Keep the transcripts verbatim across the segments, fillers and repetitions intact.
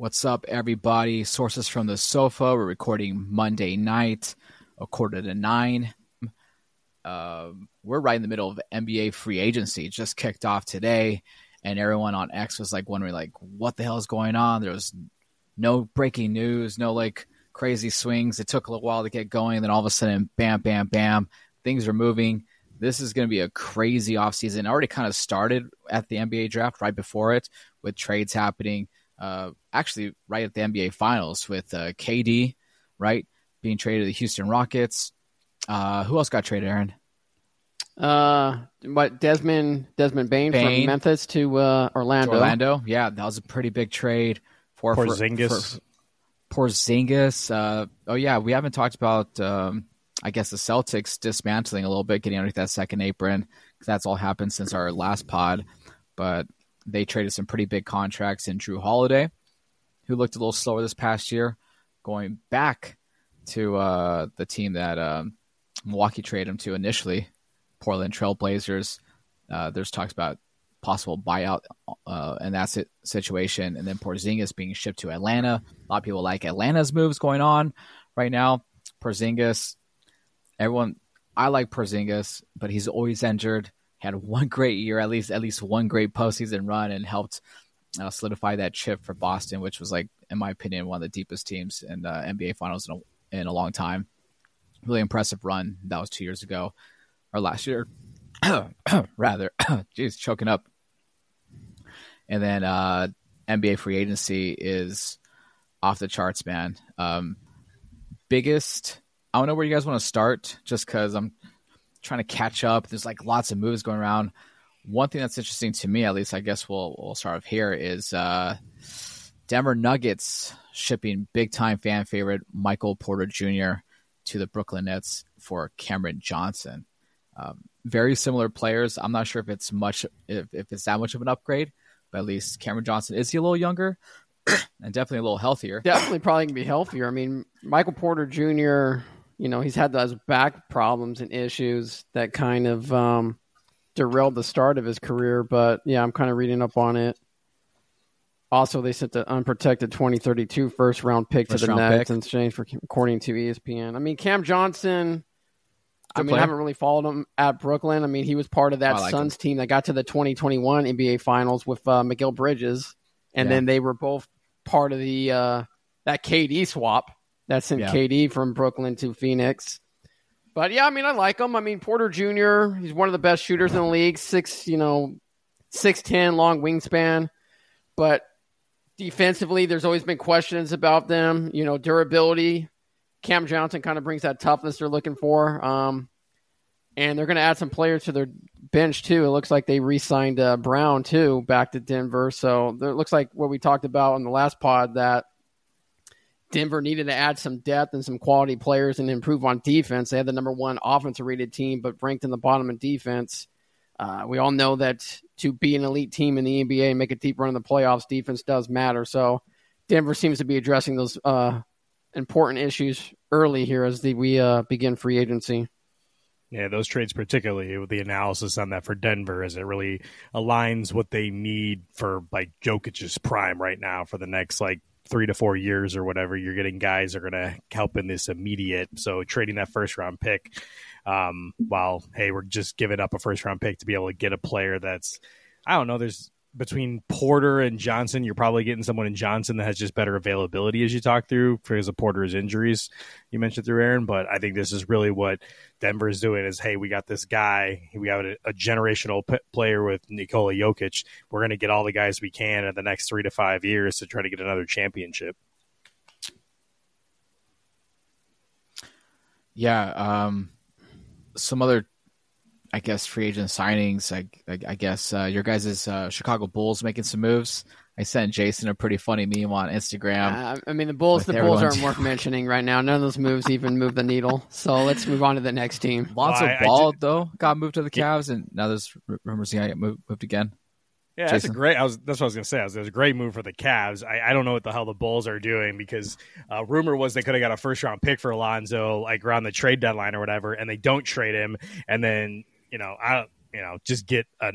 What's up, everybody? Sources from the sofa. We're recording Monday night, a quarter to nine. Uh, we're right in the middle of N B A free agency. It just kicked off today, and everyone on X was like wondering, like, what the hell is going on? There was no breaking news, no like crazy swings. It took a little while to get going. Then all of a sudden, bam, bam, bam, things are moving. This is going to be a crazy offseason. It already kind of started at the N B A draft right before it with trades happening. Uh, actually, right at the N B A Finals with uh, K D, right, being traded to the Houston Rockets. Uh, who else got traded, Aaron? Uh, what Desmond Desmond Bane, Bane from Memphis to uh, Orlando. To Orlando, yeah, that was a pretty big trade for Porzingis. For, for Porzingis. Uh, oh yeah, we haven't talked about. Um, I guess the Celtics dismantling a little bit, getting underneath that second apron. That's all happened since our last pod, but they traded some pretty big contracts in Drew Holiday, who looked a little slower this past year, going back to uh, the team that um, Milwaukee traded him to initially, Portland Trail Blazers. Uh, there's talks about possible buyout uh, in that situation, and then Porzingis being shipped to Atlanta. A lot of people like Atlanta's moves going on right now. Porzingis, everyone, I like Porzingis, but he's always injured. Had one great year, at least at least one great postseason run, and helped uh, solidify that chip for Boston, which was, like, in my opinion, one of the deepest teams in the uh, N B A Finals in a, in a long time. Really impressive run. That was two years ago, or last year, rather. Jeez, choking up. And then uh, N B A free agency is off the charts, man. Um, biggest, I don't know where you guys want to start, just because I'm trying to catch up. There's like lots of moves going around. One thing that's interesting to me, at least, I guess we'll we'll start off here, is uh, Denver Nuggets shipping big time fan favorite Michael Porter Junior to the Brooklyn Nets for Cameron Johnson. Um, very similar players. I'm not sure if it's much, if, if it's that much of an upgrade, but at least Cameron Johnson, is he a little younger and definitely a little healthier? Definitely, probably can be healthier. I mean, Michael Porter Junior, you know, he's had those back problems and issues that kind of um, derailed the start of his career. But, yeah, I'm kind of reading up on it. Also, they sent the unprotected twenty thirty-two first-round pick first to the Nets in exchange for, according to E S P N. I mean, Cam Johnson, Good I mean, player. I haven't really followed him at Brooklyn. I mean, he was part of that like Suns him. team that got to the twenty twenty-one N B A Finals with uh, Miguel Bridges. And yeah. then they were both part of the uh, that K D swap. That sent yeah. K D from Brooklyn to Phoenix. But, yeah, I mean, I like him. I mean, Porter Junior, he's one of the best shooters in the league. Six, you know, six ten, long wingspan. But defensively, there's always been questions about them. You know, durability. Cam Johnson kind of brings that toughness they're looking for. Um, and they're going to add some players to their bench, too. It looks like they re-signed uh, Brown, too, back to Denver. So it looks like what we talked about in the last pod, that Denver needed to add some depth and some quality players and improve on defense. They had the number one offensive rated team, but ranked in the bottom in defense. Uh, we all know that to be an elite team in the N B A and make a deep run in the playoffs, defense does matter. So Denver seems to be addressing those uh, important issues early here as the, we uh, begin free agency. Yeah, those trades, particularly with the analysis on that for Denver, as it really aligns what they need for, like, Jokic's prime right now for the next, like, three to four years or whatever. You're getting guys that are going to help in this immediate. So trading that first round pick, um, while, hey, we're just giving up a first round pick to be able to get a player that's, I don't know, there's between Porter and Johnson, you're probably getting someone in Johnson that has just better availability as you talk through because of Porter's injuries you mentioned through, Aaron. But I think this is really what Denver is doing is, hey, we got this guy. We have a, a generational p- player with Nikola Jokic. We're going to get all the guys we can in the next three to five years to try to get another championship. Yeah. Um, some other I guess free agent signings. I, I, I guess uh, your guys' uh, Chicago Bulls making some moves. I sent Jason a pretty funny meme on Instagram. Uh, I mean, the Bulls, the Bulls aren't worth mentioning right now. None of those moves even move the needle. So let's move on to the next team. Lonzo well, Ball, did... though, got moved to the Cavs, and now there's rumors he got moved, moved again. Yeah, Jason? that's a great. I was that's what I was gonna say. It was a great move for the Cavs. I, I don't know what the hell the Bulls are doing because uh, rumor was they could have got a first round pick for Alonzo like around the trade deadline or whatever, and they don't trade him, and then you know I you know just get an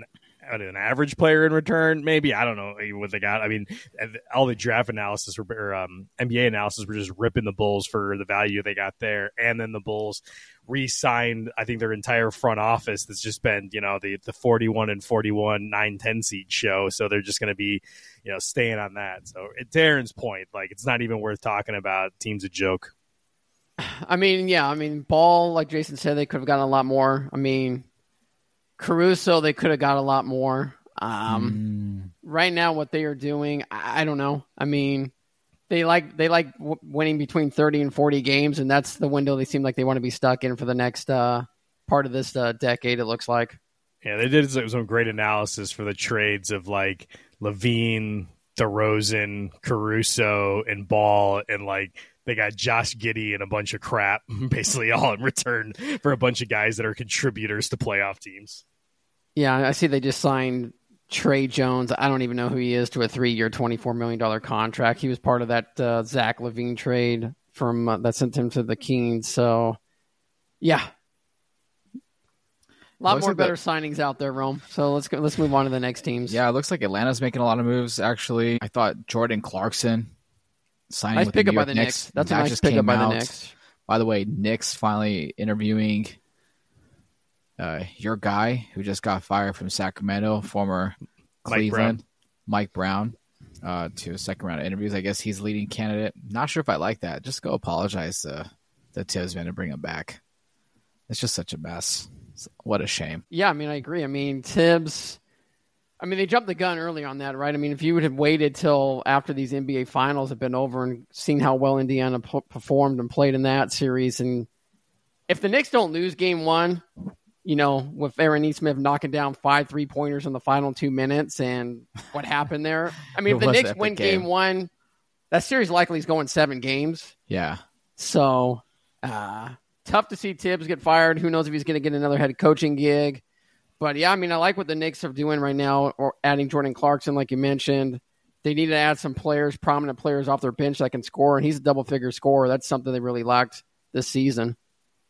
an average player in return, maybe. I don't know what they got. I mean, all the draft analysis or, or um, N B A analysis were just ripping the Bulls for the value they got there, and then the Bulls re-signed, I think, their entire front office. That's just been, you know, the the forty-one and forty-one nine ten seed show. So they're just going to be, you know, staying on that. So at Darren's point, like, it's not even worth talking about. Team's a joke. I mean, yeah, I mean, Ball, like Jason said, they could have gotten a lot more. I mean, Caruso, they could have got a lot more. Um, mm. Right now, what they are doing, I, I don't know. I mean, they like they like w- winning between thirty and forty games, and that's the window they seem like they want to be stuck in for the next uh, part of this uh, decade, it looks like. Yeah, they did some great analysis for the trades of, like, LaVine, DeRozan, Caruso, and Ball, and, like, they got Josh Giddey and a bunch of crap, basically all in return for a bunch of guys that are contributors to playoff teams. Yeah, I see they just signed Trey Jones. I don't even know who he is, to a three-year, twenty-four million dollars contract. He was part of that uh, Zach LaVine trade from uh, that sent him to the Kings. So, yeah. A lot looks more like better that... signings out there, Rome. So let's go, let's move on to the next teams. Yeah, it looks like Atlanta's making a lot of moves, actually. I thought Jordan Clarkson signing nice with pickup the New by York the Knicks. Knicks. That's that a nice just pickup came by out. the Knicks. By the way, Knicks finally interviewing uh, your guy who just got fired from Sacramento, former Cleveland, Mike Brown, Mike Brown uh, to a second round of interviews. I guess he's leading candidate. Not sure if I like that. Just go apologize to the Tibbs man to bring him back. It's just such a mess. What a shame. Yeah, I mean, I agree. I mean, Tibbs, I mean, they jumped the gun early on that, right? I mean, if you would have waited till after these N B A finals have been over and seen how well Indiana p- performed and played in that series, and if the Knicks don't lose game one, you know, with Aaron Nesmith knocking down five three-pointers in the final two minutes and what happened there. I mean, if the Knicks win game. game one, that series likely is going seven games. Yeah. So, uh, tough to see Tibbs get fired. Who knows if he's going to get another head coaching gig. But, yeah, I mean, I like what the Knicks are doing right now, or adding Jordan Clarkson, like you mentioned. They need to add some players, prominent players off their bench that can score, and he's a double-figure scorer. That's something they really lacked this season.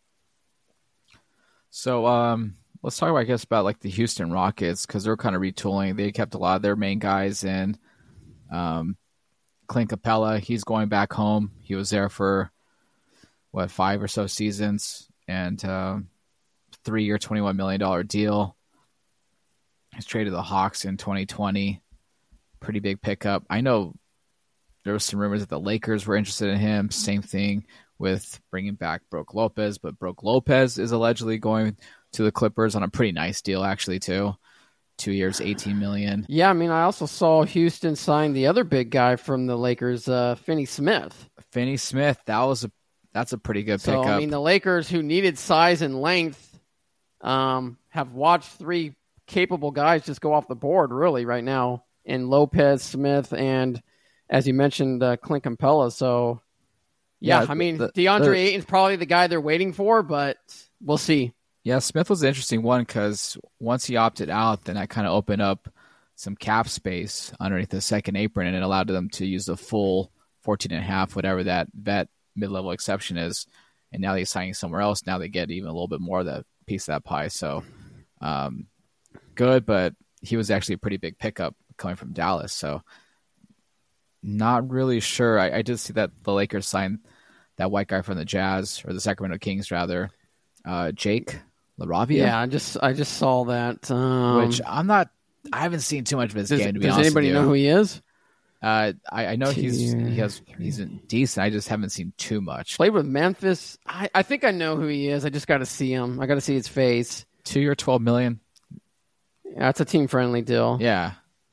So um, let's talk, about, I guess, about like the Houston Rockets, because they're kind of retooling. They kept a lot of their main guys in. Um, Clint Capella, he's going back home. He was there for, what, five or so seasons, and uh, three-year, twenty-one million dollars deal. He's traded to the Hawks in twenty twenty. Pretty big pickup. I know there was some rumors that the Lakers were interested in him. Same thing with bringing back Brook Lopez, but Brook Lopez is allegedly going to the Clippers on a pretty nice deal, actually, too. Two years, eighteen million dollars. Yeah, I mean, I also saw Houston sign the other big guy from the Lakers, uh, Finney Smith. Finney Smith, that was a that's a pretty good pickup. So, I mean, the Lakers, who needed size and length, um, have watched three capable guys just go off the board, really, right now, in Lopez, Smith, and, as you mentioned, uh, Clint Capella. So, yeah, yeah I mean, the, DeAndre the, Ayton's probably the guy they're waiting for, but we'll see. Yeah, Smith was an interesting one because once he opted out, then that kind of opened up some cap space underneath the second apron, and it allowed them to use the full fourteen and a half, whatever that vet mid-level exception is. And now they're signing somewhere else. Now they get even a little bit more of that piece of that pie. So, um, good, but he was actually a pretty big pickup coming from Dallas. So, not really sure. I, I did see that the Lakers signed that white guy from the Jazz, or the Sacramento Kings, rather, uh, Jake LaRavia. Yeah, I just I just saw that. Um, Which I'm not. I haven't seen too much of his does, game. To be does honest anybody with you. Know who he is? Uh, I, I know he's he has he's decent. I just haven't seen too much. Played with Memphis. I, I think I know who he is. I just got to see him. I got to see his face. Two year, twelve million. Yeah, that's a team friendly deal. Yeah.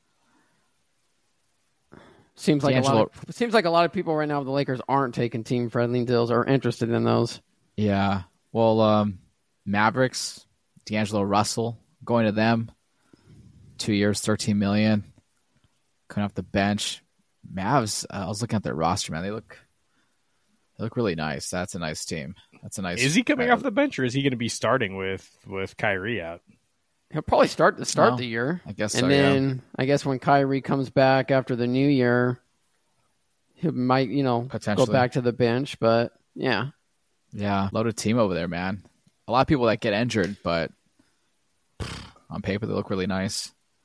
Seems like D'Angelo. a lot. Of, seems like a lot of people right now with the Lakers aren't taking team friendly deals or interested in those. Yeah. Well, um, Mavericks, D'Angelo Russell, going to them. Two years, thirteen million. Coming off the bench. Mavs, uh, I was looking at their roster, man. They look they look really nice. That's a nice team. That's a nice. Is he coming uh, off the bench, or is he going to be starting with, with Kyrie out? He'll probably start to start well, the year. I guess and so, then yeah. I guess when Kyrie comes back after the new year, he might, you know, go back to the bench. But yeah. Yeah. Loaded team over there, man. A lot of people that get injured, but on paper they look really nice.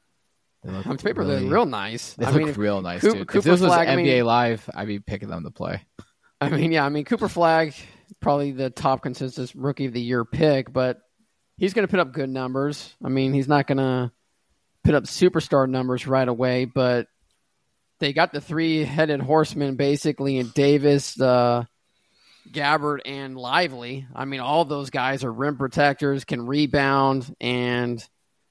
They look On paper, really, they're real nice. They I look mean, real nice, Cooper, dude. Cooper if this was Flag, N B A I mean, Live, I'd be picking them to play. I mean, yeah, I mean, Cooper Flag, probably the top consensus rookie of the year pick, but he's going to put up good numbers. I mean, he's not going to put up superstar numbers right away, but they got the three-headed horsemen basically in Davis, uh, Gabbard, and Lively. I mean, all those guys are rim protectors, can rebound, and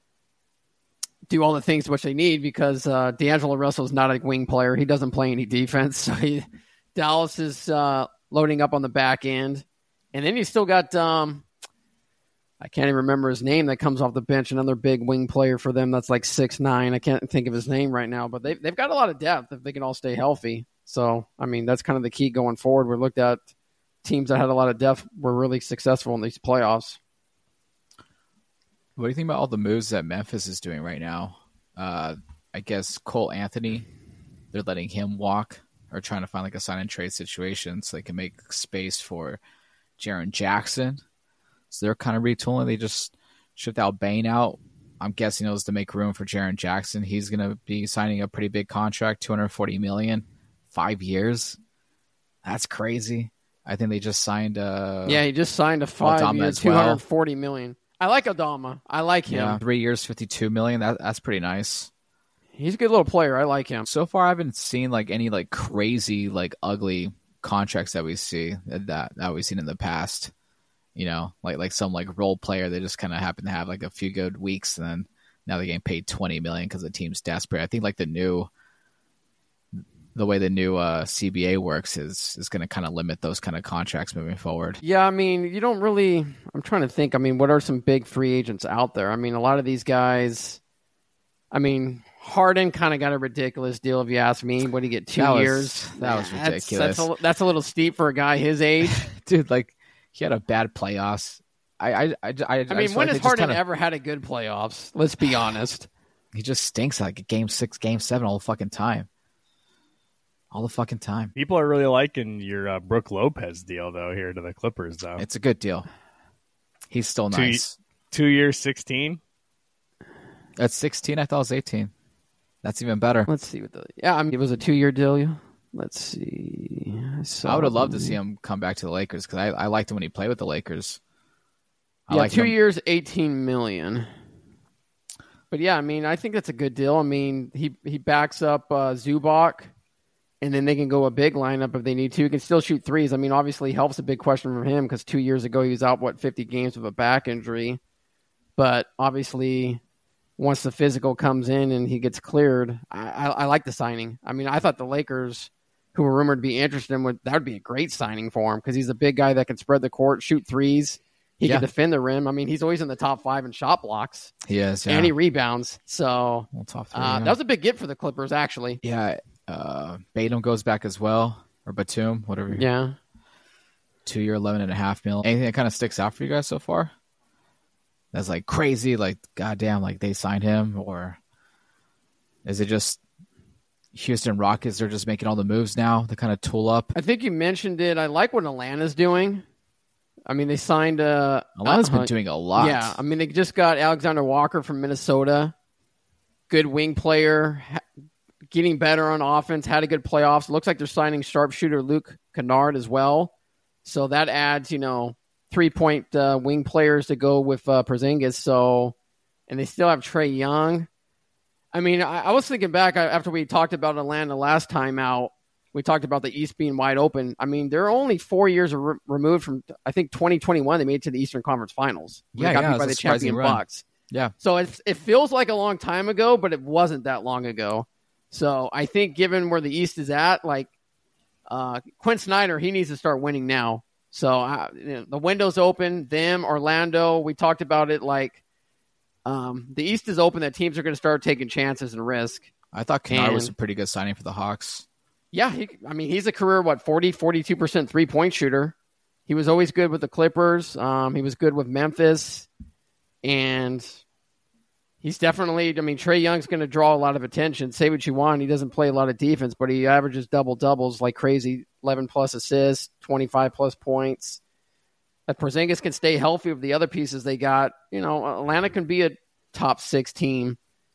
do all the things which they need because uh, D'Angelo Russell is not a wing player. He doesn't play any defense, so he, Dallas is uh, loading up on the back end. And then you still got um, – I can't even remember his name that comes off the bench, another big wing player for them that's like six nine. I can't think of his name right now, but they've, they've got a lot of depth if they can all stay healthy. So, I mean, that's kind of the key going forward. We looked at teams that had a lot of depth were really successful in these playoffs. What do you think about all the moves that Memphis is doing right now? Uh, I guess Cole Anthony, they're letting him walk or trying to find like a sign and trade situation so they can make space for Jaren Jackson. So they're kind of retooling. They just shipped out Bane out. I'm guessing it was to make room for Jaren Jackson. He's going to be signing a pretty big contract, two hundred forty million dollars, five years. That's crazy. I think they just signed a yeah. He just signed a five-year, two hundred forty million dollars. I like Adama. I like him. Yeah, three years, fifty-two million dollars. That that's pretty nice. He's a good little player. I like him. So far, I haven't seen like any like crazy, like ugly contracts that we see that that we've seen in the past. You know, like like some like role player that just kind of happen to have like a few good weeks, and then now they're getting paid twenty million because the team's desperate. I think like the new, the way the new uh, C B A works is is going to kind of limit those kind of contracts moving forward. Yeah, I mean, you don't really. I'm trying to think. I mean, what are some big free agents out there? I mean, a lot of these guys. I mean, Harden kind of got a ridiculous deal, if you ask me. What did he get? Two that was, years. That was ridiculous. That's, that's, a, that's a little steep for a guy his age, dude. Like. He had a bad playoffs. I I I, I, I mean, when has Harden kinda, ever had a good playoffs? Let's be honest. He just stinks like a game six, game seven all the fucking time. All the fucking time. People are really liking your uh, Brook Lopez deal, though, here to the Clippers, though. It's a good deal. He's still two, nice. Two years, sixteen? That's sixteen. I thought it was eighteen. That's even better. Let's see what the yeah. I mean, it was a two-year deal. Let's see. I, I would have loved to see him come back to the Lakers because I, I liked him when he played with the Lakers. I yeah, two him. years, eighteen million. But yeah, I mean, I think that's a good deal. I mean, he he backs up uh, Zubac, and then they can go a big lineup if they need to. He can still shoot threes. I mean, obviously, help's a big question for him because two years ago he was out what fifty games with a back injury. But obviously, once the physical comes in and he gets cleared, I, I, I like the signing. I mean, I thought the Lakers, who were rumored to be interested in, would that would be a great signing for him because he's a big guy that can spread the court, shoot threes. He yeah. can defend the rim. I mean, he's always in the top five in shot blocks. He is, yeah. And he rebounds. So well, top three, uh, yeah. that was a big get for the Clippers, actually. Yeah. Uh, Batum goes back as well, or Batum, whatever. Yeah. Two year, eleven and a half mil. Anything that kind of sticks out for you guys so far? That's like crazy, like goddamn, like they signed him, or is it just Houston Rockets? They're just making all the moves now. They kind of tool up. I think you mentioned it. I like what Atlanta's doing. I mean, they signed uh Atlanta's uh, been doing a lot. Yeah, I mean, they just got Alexander Walker from Minnesota. Good wing player, ha- getting better on offense, had a good playoffs. Looks like they're signing sharpshooter Luke Kennard as well. So that adds, you know, three-point uh, wing players to go with uh, Porzingis. So, and they still have Trae Young. I mean, I, I was thinking back after we talked about Atlanta last time out. We talked about the East being wide open. I mean, they're only four years re- removed from, I think, twenty twenty-one. They made it to the Eastern Conference Finals. Yeah, they got yeah, beat by the champion run. Bucks. Yeah. So it, it feels like a long time ago, but it wasn't that long ago. So I think given where the East is at, like uh, Quinn Snyder, he needs to start winning now. So uh, you know, the window's open. Them, Orlando, we talked about it. Like um, the East is open that teams are going to start taking chances and risk. I thought Kennard and, was a pretty good signing for the Hawks. Yeah, he, I mean, he's a career, what, forty, forty-two percent three-point shooter. He was always good with the Clippers. Um, he was good with Memphis. And he's definitely, I mean, Trae Young's going to draw a lot of attention. Say what you want. He doesn't play a lot of defense, but he averages double-doubles like crazy, eleven-plus assists, twenty-five-plus points. If Porzingis can stay healthy with the other pieces they got, you know, Atlanta can be a top six team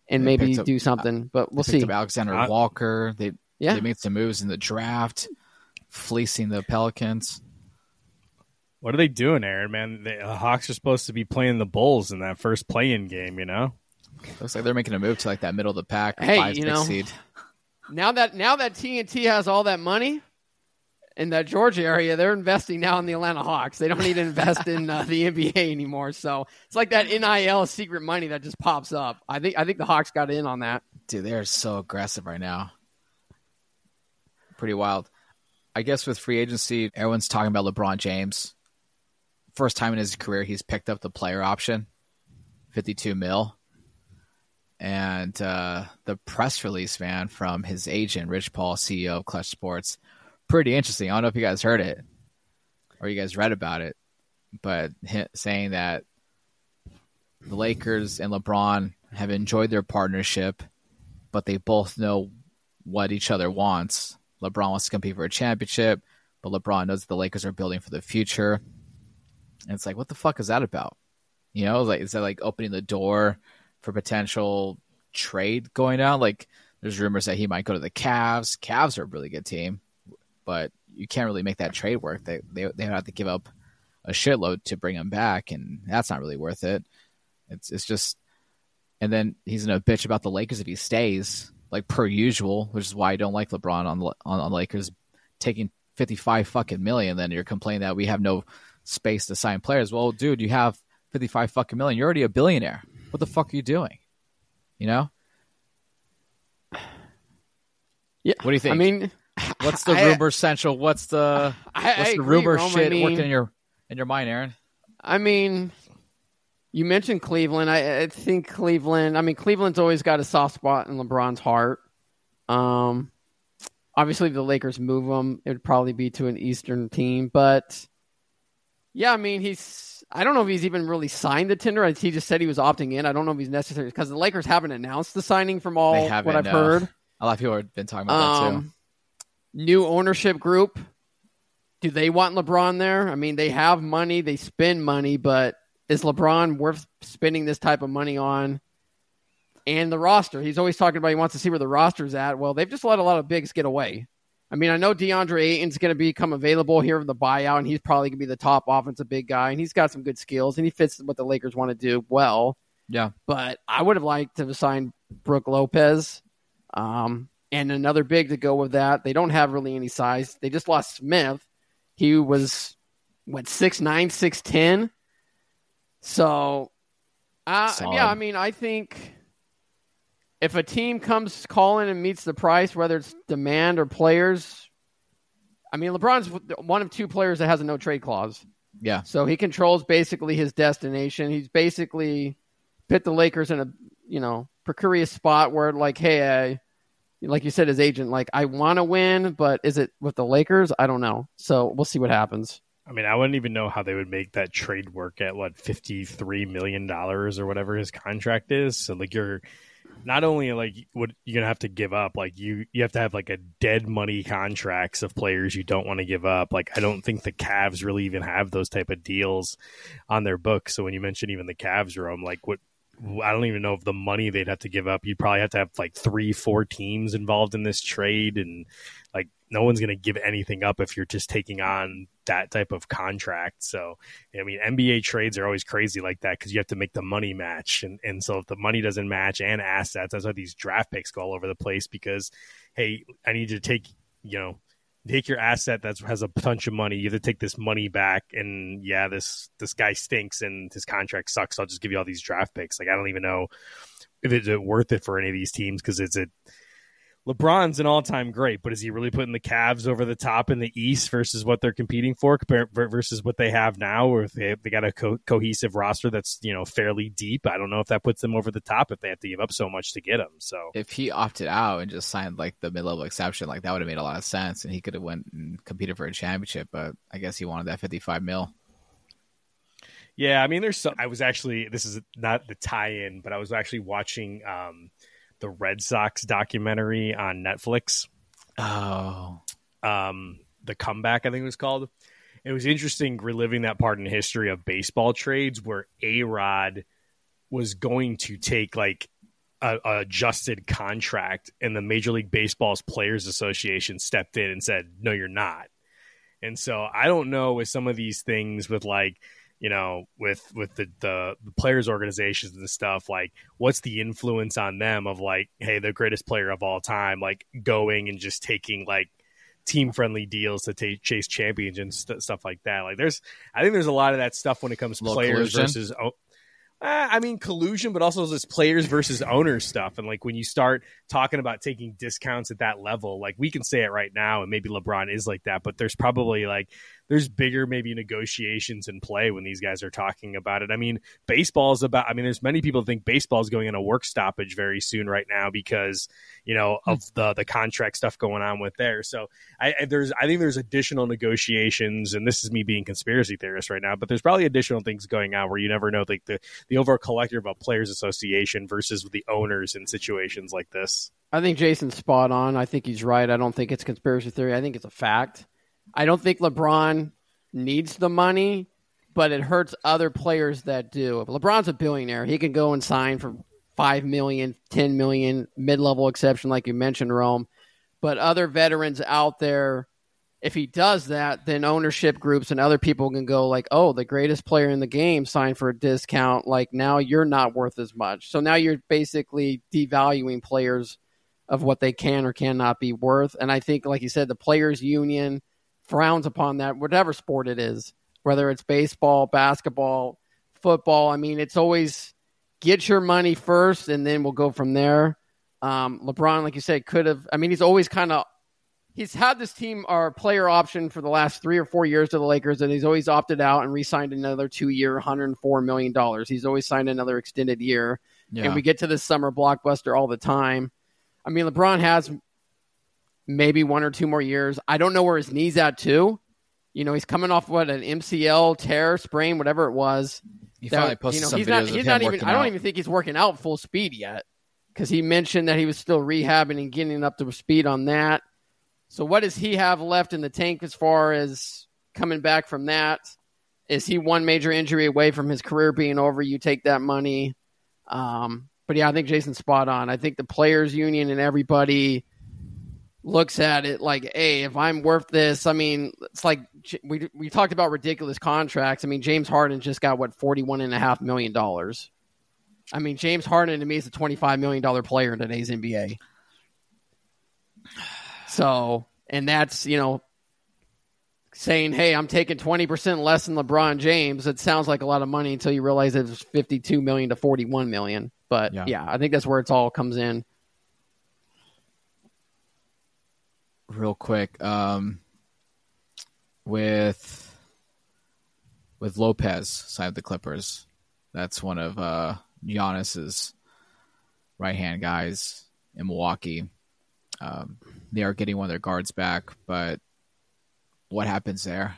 and They maybe picked up- do something. But we'll They picked see. up Alexander I- Walker. They Yeah. they made some moves in the draft, fleecing the Pelicans. What are they doing, Aaron? Man, the uh, Hawks are supposed to be playing the Bulls in that first play-in game. You know, Looks like they're making a move to like that middle of the pack, Hey, five, you six know, seed. Now that now that T N T has all that money in that Georgia area, they're investing now in the Atlanta Hawks. They don't need to invest in uh, the N B A anymore. So it's like that N I L secret money that just pops up. I think I think the Hawks got in on that. Dude, they're so aggressive right now. Pretty wild. I guess with free agency, everyone's talking about LeBron James. First time in his career, he's picked up the player option, fifty-two mil. And uh, the press release, man, from his agent, Rich Paul, C E O of Clutch Sports, pretty interesting. I don't know if you guys heard it or you guys read about it, but hi- saying that the Lakers and LeBron have enjoyed their partnership, but they both know what each other wants. LeBron wants to compete for a championship, but LeBron knows that the Lakers are building for the future. And it's like, what the fuck is that about? You know, like, is that like opening the door for potential trade going down? Like, there's rumors that he might go to the Cavs. Cavs are a really good team, but you can't really make that trade work. They they they have to give up a shitload to bring him back, and that's not really worth it. It's it's just, and then he's gonna bitch about the Lakers if he stays, like per usual, which is why I don't like LeBron on on, on Lakers taking fifty-five fucking million. Then you're complaining that we have no space to sign players. Well, dude, you have fifty-five fucking million. You're already a billionaire. What the fuck are you doing? You know? Yeah. What do you think? I mean, what's the I- rumor central? What's the I, what's I the agree, rumor Rome. shit I mean, working in your in your mind, Aaron? I mean, you mentioned Cleveland. I, I think Cleveland. I mean, Cleveland's always got a soft spot in LeBron's heart. Um, obviously, if the Lakers move him, it would probably be to an Eastern team. But yeah, I mean, he's. I don't know if he's even really signed the tender. He just said he was opting in. I don't know if he's necessary because the Lakers haven't announced the signing from all They haven't, what I've no. heard. A lot of people have been talking about that too. Um, new ownership group. Do they want LeBron there? I mean, they have money, they spend money, but is LeBron worth spending this type of money on? And the roster. He's always talking about he wants to see where the roster's at. Well, they've just let a lot of bigs get away. I mean, I know DeAndre Ayton's going to become available here with the buyout, and he's probably going to be the top offensive big guy, and he's got some good skills, and he fits what the Lakers want to do well. Yeah. But I would have liked to have signed Brooke Lopez. Um, and another big to go with that. They don't have really any size. They just lost Smith. He was, what, six nine, six ten? So, uh, Solid. yeah, I mean, I think if a team comes calling and meets the price, whether it's demand or players, I mean, LeBron's one of two players that has a no-trade clause. Yeah. So he controls basically his destination. He's basically put the Lakers in a, you know, precarious spot where, like, hey, I, like you said, his agent, like, I want to win, but is it with the Lakers? I don't know. So we'll see what happens. I mean, I wouldn't even know how they would make that trade work at what fifty-three million dollars or whatever his contract is. So, like, you're not only like what you're gonna have to give up, like you you have to have like a dead money contracts of players you don't want to give up. Like, I don't think the Cavs really even have those type of deals on their books. So when you mention even the Cavs room, like what. I don't even know if the money they'd have to give up. You'd probably have to have like three, four teams involved in this trade. And like, no one's going to give anything up if you're just taking on that type of contract. So, I mean, N B A trades are always crazy like that because you have to make the money match. And, and so if the money doesn't match and assets, that's why these draft picks go all over the place because, hey, I need you to take, you know, take your asset that has a bunch of money. You have to take this money back. And yeah, this this guy stinks and his contract sucks. So I'll just give you all these draft picks. Like, I don't even know if it's worth it for any of these teams because it's a LeBron's an all-time great, but is he really putting the Cavs over the top in the East versus what they're competing for compare, versus what they have now, or if they, they got a co- cohesive roster that's, you know, fairly deep? I don't know if that puts them over the top if they have to give up so much to get him. So If he opted out and just signed like the mid-level exception, like that would have made a lot of sense, and he could have went and competed for a championship. But I guess he wanted that fifty-five mil. yeah, I mean, there's some. I was actually this is not the tie-in, but I was actually watching um, the Red Sox documentary on Netflix. Oh, Um, the Comeback, I think it was called. It was interesting reliving that part in history of baseball trades where A-Rod was going to take like a, a adjusted contract, and the Major League Baseball's Players Association stepped in and said, no, you're not. And so I don't know with some of these things with like, you know, with with the, the, the players organizations and stuff, like what's the influence on them of like, hey, the greatest player of all time, like going and just taking like team friendly deals to t- chase champions and st- stuff like that. Like there's, I think there's a lot of that stuff when it comes to players collusion. versus, oh, uh, I mean, collusion, but also this players versus owners stuff. And like when you start talking about taking discounts at that level, like we can say it right now, and maybe LeBron is like that, but there's probably like, there's bigger maybe negotiations in play when these guys are talking about it. I mean, baseball is about, I mean, there's many people think baseball is going in a work stoppage very soon right now because, you know, of the, the contract stuff going on with there. So I, I there's, I think there's additional negotiations, and this is me being conspiracy theorist right now, but there's probably additional things going on where you never know, like the, the overall collective of players association versus the owners in situations like this. I think Jason's spot on. I think he's right. I don't think it's conspiracy theory. I think it's a fact. I don't think LeBron needs the money, but it hurts other players that do. If LeBron's a billionaire, he can go and sign for five million dollars, ten million dollars, mid-level exception like you mentioned, Rome. But other veterans out there, if he does that, then ownership groups and other people can go like, oh, the greatest player in the game signed for a discount. Like now you're not worth as much. So now you're basically devaluing players of what they can or cannot be worth. And I think, like you said, the players union frowns upon that, whatever sport it is, whether it's baseball, basketball, football. I mean, it's always get your money first, and then we'll go from there. Um, LeBron, like you said, could have, I mean, he's always kind of, he's had this team or player option for the last three or four years to the Lakers, and he's always opted out and re-signed another two-year, one hundred four million dollars. He's always signed another extended year. Yeah. And we get to this summer blockbuster all the time. I mean, LeBron has maybe one or two more years. I don't know where his knee's at, too. You know, he's coming off, what, an M C L, tear, sprain, whatever it was. He that, finally posted you know, some he's videos not, of he's him not even. working I don't out. even think he's working out full speed yet, because he mentioned that he was still rehabbing and getting up to speed on that. So what does he have left in the tank as far as coming back from that? Is he one major injury away from his career being over? You take that money. Um, but, yeah, I think Jason's spot on. I think the players union and everybody looks at it like, hey, if I'm worth this, I mean, it's like we we talked about ridiculous contracts. I mean, James Harden just got, what, forty-one point five million dollars. I mean, James Harden to me is a twenty-five million dollars player in today's N B A. So, and that's, you know, saying, hey, I'm taking twenty percent less than LeBron James. It sounds like a lot of money until you realize it was fifty-two million dollars to forty-one million dollars. But, yeah. yeah, I think that's where it's all comes in. Real quick, um, with with Lopez signed with the Clippers, that's one of uh, Giannis's right-hand guys in Milwaukee. Um, they are getting one of their guards back, but what happens there?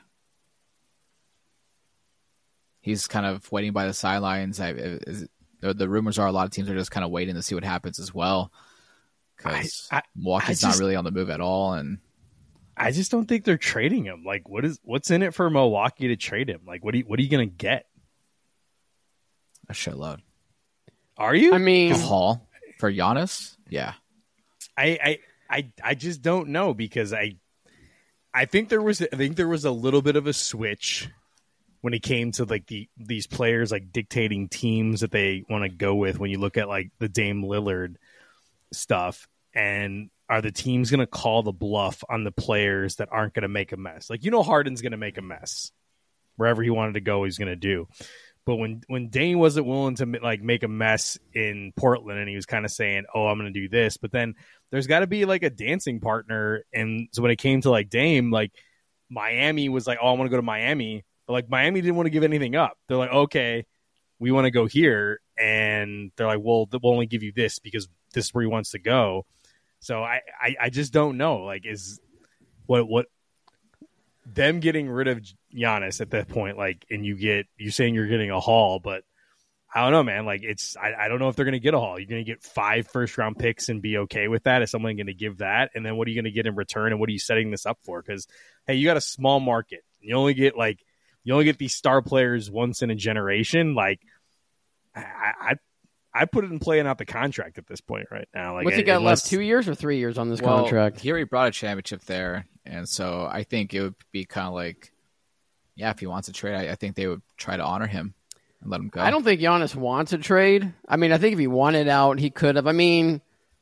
He's kind of waiting by the sidelines. I, is, the, the rumors are a lot of teams are just kind of waiting to see what happens as well, because Milwaukee's just, not really on the move at all. And I just don't think they're trading him. Like, what is what's in it for Milwaukee to trade him? Like, what are you, what are you going to get? A shitload. Are you? I mean, a haul for Giannis? Yeah. I, I I I just don't know, because I I think there was I think there was a little bit of a switch when it came to like the these players like dictating teams that they want to go with. When you look at like the Dame Lillard stuff, and are the teams going to call the bluff on the players that aren't going to make a mess? Like, you know, Harden's going to make a mess wherever he wanted to go. He's going to do. But when, when Dame wasn't willing to like make a mess in Portland, and he was kind of saying, oh, I'm going to do this, but then there's got to be like a dancing partner. And so when it came to like Dame, like Miami was like, oh, I want to go to Miami. But like Miami didn't want to give anything up. They're like, okay, we want to go here. And they're like, well, we'll only give you this because this is where he wants to go. So I, I, I just don't know. Like, is what, what, them getting rid of Giannis at that point, like, and you get, you saying you're getting a haul, but I don't know, man. Like, it's, I, I don't know if they're going to get a haul. You're going to get five first round picks and be okay with that. Is someone going to give that? And then what are you going to get in return? And what are you setting this up for? Because, hey, you got a small market. You only get like, you only get these star players once in a generation. Like, I, I, I put it in playing out the contract at this point right now. Like, what's he got unless, left? Two years or three years on this well, contract? He already brought a championship there, and so I think it would be kind of like, yeah, if he wants to trade, I, I think they would try to honor him and let him go. I don't think Giannis wants a trade. I mean, I think if he wanted out, he could have. I mean,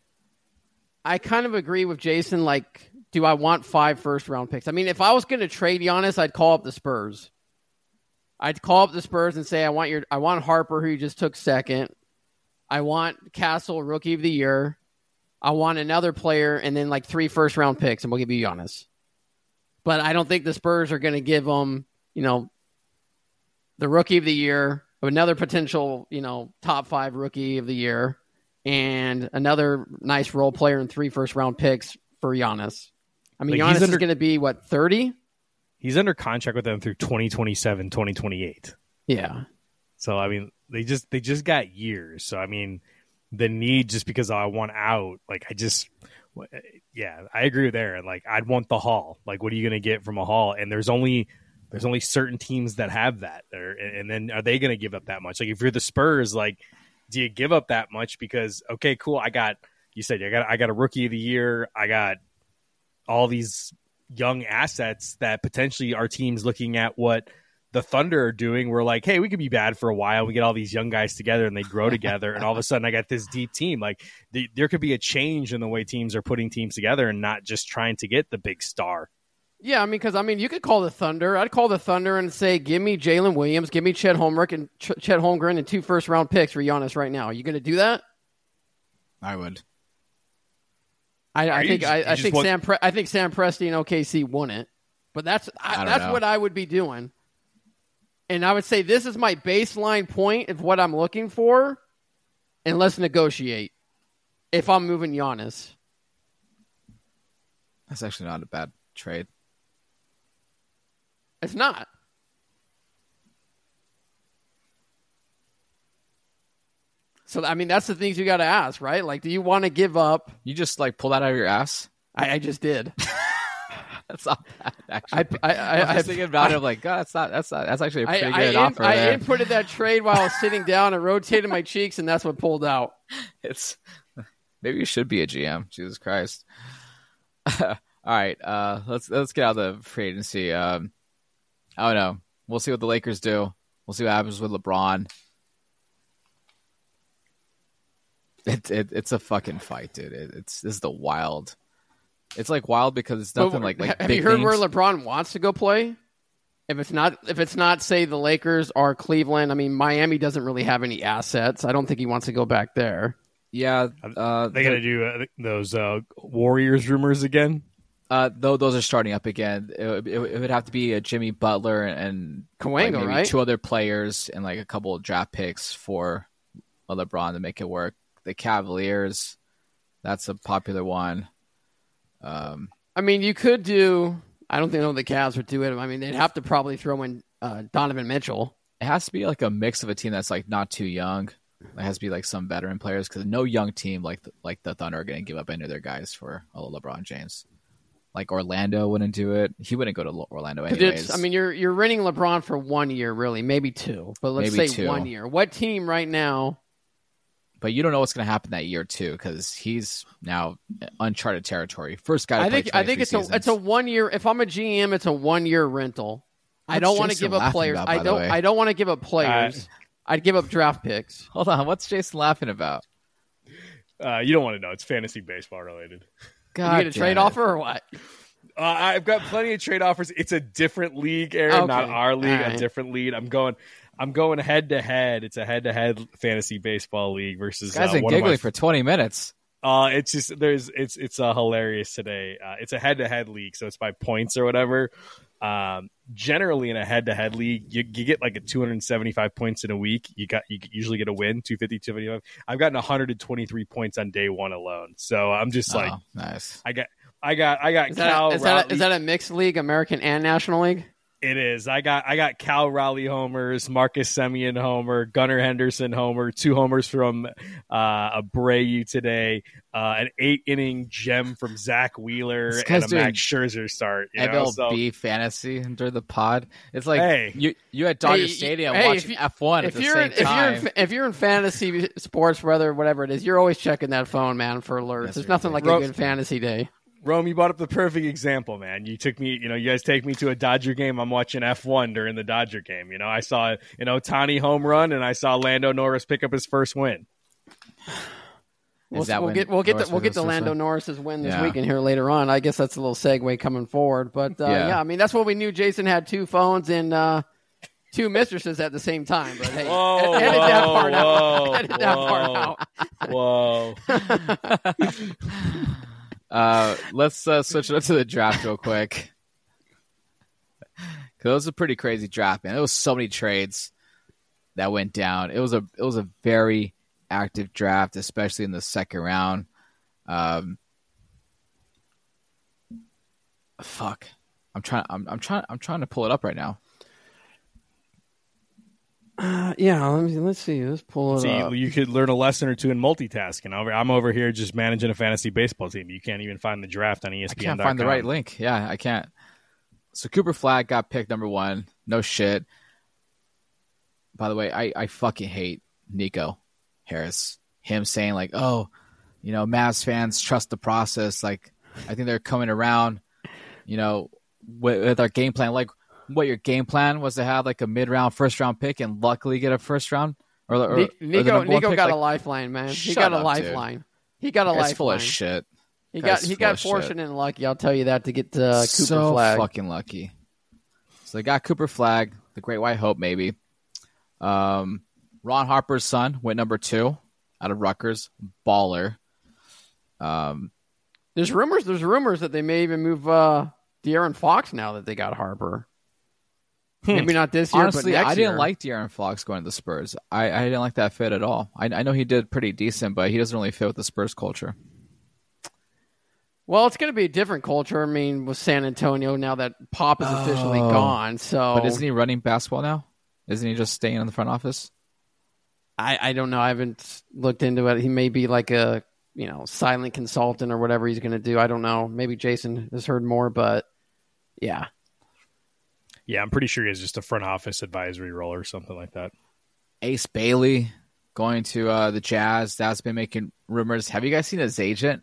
I kind of agree with Jason. Like, do I want five first round picks? I mean, if I was going to trade Giannis, I'd call up the Spurs. I'd call up the Spurs and say, I want your, I want Harper, who you just took second. I want Castle, rookie of the year. I want another player, and then like three first round picks, and we'll give you Giannis. But I don't think the Spurs are going to give him, you know, the rookie of the year, another potential, you know, top five rookie of the year, and another nice role player and three first round picks for Giannis. I mean, like Giannis under, is going to be, what, thirty? He's under contract with them through twenty twenty-seven, twenty twenty-eight. Yeah. So, I mean, they just they just got years. So, I mean, the need just because I want out, like, I just, yeah, I agree with Aaron. Like, I'd want the haul. Like, what are you going to get from a haul? And there's only there's only certain teams that have that. Or, and then are they going to give up that much? Like, if you're the Spurs, like, do you give up that much? Because, okay, cool, I got, you said, I got I got a rookie of the year. I got all these young assets that potentially our teams looking at what the Thunder are doing. We're like, hey, we could be bad for a while. We get all these young guys together and they grow together. And all of a sudden I got this deep team. Like the, there could be a change in the way teams are putting teams together and not just trying to get the big star. Yeah, I mean, because, I mean, you could call the Thunder. I'd call the Thunder and say, give me Jalen Williams, give me Chet Holmgren and Ch- Chet Holmgren and two first-round picks for Giannis right now. Are you going to do that? I would. I, I think just, I, I think want... Sam Pre- I think Sam Presti and O K C won it, but that's I, I that's know. what I would be doing. And I would say this is my baseline point of what I'm looking for, and let's negotiate if I'm moving Giannis. That's actually not a bad trade. It's not. So, I mean, that's the things you got to ask, right? Like, do you want to give up? You just, like, pull that out of your ass? I, I just did. That's not bad, actually. I, I, I, I was thinking about I, it. I'm like, God, that's not. That's not. That's actually a pretty I, good I offer. In, I there. inputted that trade while I was sitting down and rotated my cheeks, and that's what pulled out. It's maybe you should be a G M. Jesus Christ. All right, uh, let's let's get out of the free agency. Um, I don't know. We'll see what the Lakers do. We'll see what happens with LeBron. It, it it's a fucking fight, dude. It, it's this is the wild. It's like wild because it's nothing but, like like. Have big you heard names. where LeBron wants to go play? If it's not, if it's not, say the Lakers or Cleveland. I mean, Miami doesn't really have any assets. I don't think he wants to go back there. Yeah, uh, they got to do uh, those uh, Warriors rumors again. Uh, though those are starting up again. It, it, it would have to be a Jimmy Butler and Kawanga, like maybe right? Two other players and like a couple of draft picks for LeBron to make it work. The Cavaliers, that's a popular one. Um, I mean, you could do. I don't think no, the Cavs would do it. I mean, they'd have to probably throw in uh, Donovan Mitchell. It has to be like a mix of a team that's like not too young. It has to be like some veteran players because no young team like the, like the Thunder are going to give up any of their guys for a LeBron James. Like Orlando wouldn't do it. He wouldn't go to Orlando anyways. I mean, you're you're renting LeBron for one year, really, maybe two, but let's maybe say two. one year. What team right now? But you don't know what's going to happen that year too, because he's now uncharted territory. First guy to I play think I think it's seasons. a it's a one year. If I'm a G M, it's a one year rental. What's I don't want to Jason give up players. about, I don't. I don't want to give up players. Uh, I'd give up draft picks. Hold on, what's Jason laughing about? Uh, you don't want to know. It's fantasy baseball related. God, you get a trade it. offer or what? Uh, I've got plenty of trade offers. It's a different league, Aaron, okay. not our league. Right. A different league. I'm going. I'm going head to head. It's a head to head fantasy baseball league versus. This guy's uh, been one giggling my, for twenty minutes. Uh, it's just there's it's it's uh, hilarious today. Uh, it's a head to head league, so it's by points or whatever. Um, generally, in a head to head league, you, you get like a two hundred seventy-five points in a week. You got you usually get a win, two fifty, two fifty-five. I've gotten one hundred twenty-three points on day one alone. So I'm just like, oh, nice. I got. I got I got is Cal. That a, is, that a, is that a mixed league, American and National League? It is. I got I got Cal Raleigh homers, Marcus Semien homer, Gunnar Henderson homer, two homers from uh, Abreu today, uh, an eight inning gem from Zach Wheeler, and a Max Scherzer start. You M L B so, fantasy during the pod. It's like hey, you you at Dodger hey, Stadium hey, watching you, F one at the same if time. You're in, if you're in fantasy sports, whether whatever it is, you're always checking that phone, man, for alerts. That's There's nothing like Ro- a good fantasy day. Rome, you brought up the perfect example, man. You took me, you know, you guys take me to a Dodger game. I'm watching F one during the Dodger game. You know, I saw an Ohtani home run, and I saw Lando Norris pick up his first win. We'll, we'll get we'll get the, we'll get to Lando win? Norris's win this yeah. weekend here later on. I guess that's a little segue coming forward, but uh, yeah. yeah, I mean that's what we knew. Jason had two phones and uh, two mistresses at the same time. But hey, whoa, edit whoa, that part whoa, out. Edit that whoa, part out. Whoa. Uh, let's uh, switch it up to the draft real quick. Cause it was a pretty crazy draft, man. There was so many trades that went down. It was a it was a very active draft, especially in the second round. Um, fuck, I'm trying. I'm, I'm trying. I'm trying to pull it up right now. Uh, yeah, let me let's see. Let's pull it see, up. You could learn a lesson or two in multitasking. I'm over here just managing a fantasy baseball team. You can't even find the draft on E S P N. I can't find the right link. Yeah, I can't. So Cooper Flagg got picked number one. No shit. By the way, I, I fucking hate Nico Harris. Him saying like, oh, you know, Mavs fans trust the process. Like, I think they're coming around, you know, with, with our game plan. Like, what your game plan was to have like a mid-round, first-round pick, and luckily get a first round. Or, or Nico, or Nico got like, a lifeline, man. He got a up, lifeline. Dude. He got a Guy's lifeline. Full of shit. He Guy's got he got fortunate and lucky. I'll tell you that to get to uh, Cooper so Flagg. Fucking lucky. So they got Cooper Flagg, the Great White Hope, maybe. Um, Ron Harper's son went number two out of Rutgers, baller. Um, there's rumors. There's rumors that they may even move uh, De'Aaron Fox now that they got Harper. Maybe not this year, Honestly, but next I didn't year. like De'Aaron Fox going to the Spurs. I, I didn't like that fit at all. I, I know he did pretty decent, but he doesn't really fit with the Spurs culture. Well, it's going to be a different culture. I mean, with San Antonio now that Pop is officially oh. gone. So, but isn't he running basketball now? Isn't he just staying in the front office? I, I don't know. I haven't looked into it. He may be like a you know silent consultant or whatever he's going to do. I don't know. Maybe Jason has heard more, but yeah. Yeah, I'm pretty sure he has just a front office advisory role or something like that. Ace Bailey going to uh, the Jazz. That's been making rumors. Have you guys seen his agent?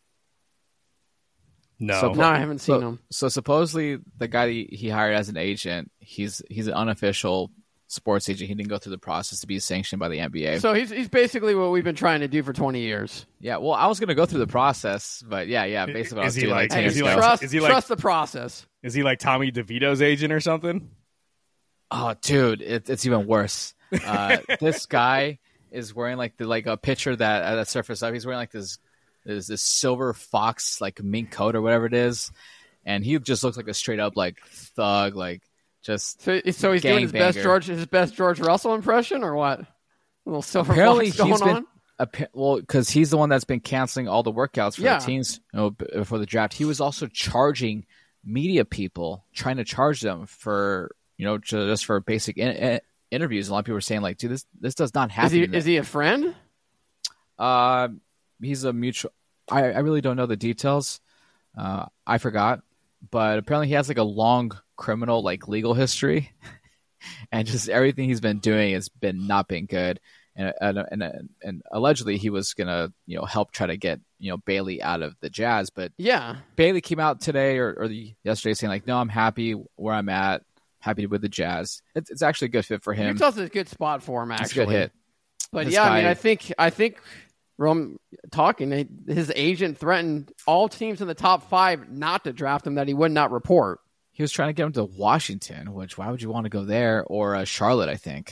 No. So, no, I haven't seen so, him. So supposedly the guy he, he hired as an agent, he's he's an unofficial sports agent. He didn't go through the process to be sanctioned by the N B A. So he's he's basically what we've been trying to do for twenty years. Yeah, well, I was going to go through the process, but yeah, yeah, basically what I was doing like, like ten hey, years he ago. like, trust, is he like, trust the process. Is he like Tommy DeVito's agent or something? Oh, dude, it, it's even worse. Uh, this guy is wearing like the like a picture that uh, that surfaced up. He's wearing like this this, this silver fox like mink coat or whatever it is, and he just looks like a straight up like thug, like just so. So he's doing his banger. best George his best George Russell impression or what? A little silver Apparently fox going he's on. Been, appa- well, because he's the one that's been canceling all the workouts for yeah. the teams you know, before the draft. He was also charging media people, trying to charge them for you know just for basic in- in- interviews. A lot of people were saying like, dude, this this does not happen. Is he is he a friend? Uh, he's a mutual. I, I really don't know the details. Uh, I forgot, but apparently he has like a long criminal like legal history, and just everything he's been doing has been not been good. And and and, and allegedly he was gonna you know help try to get you know Bailey out of the Jazz, but yeah, Bailey came out today or, or the, yesterday saying like, no, I'm happy where I'm at, happy with the Jazz. It's, it's actually a good fit for him. Utah's a good spot for him. Actually, it's a good hit. But this yeah, guy, I mean, I think I think. Rome talking, his agent threatened all teams in the top five not to draft him that he would not report. He was trying to get him to Washington, which why would you want to go there? Or uh, Charlotte, I think.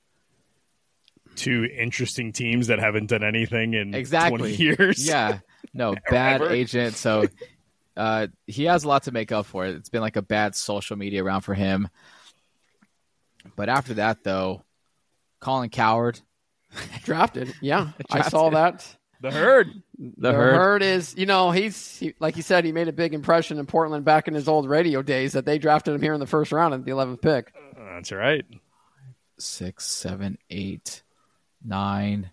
Two interesting teams that haven't done anything in exactly. twenty years. Yeah, no, bad Ever. agent. So uh, he has a lot to make up for it. It's been like a bad social media round for him. But after that, though, Colin Cowherd. Drafted, yeah. Drafted. I saw that. The herd. The, the herd. herd is, you know, he's he, like you said, he made a big impression in Portland back in his old radio days that they drafted him here in the first round at the eleventh pick. Uh, that's right. Six, seven, eight, nine.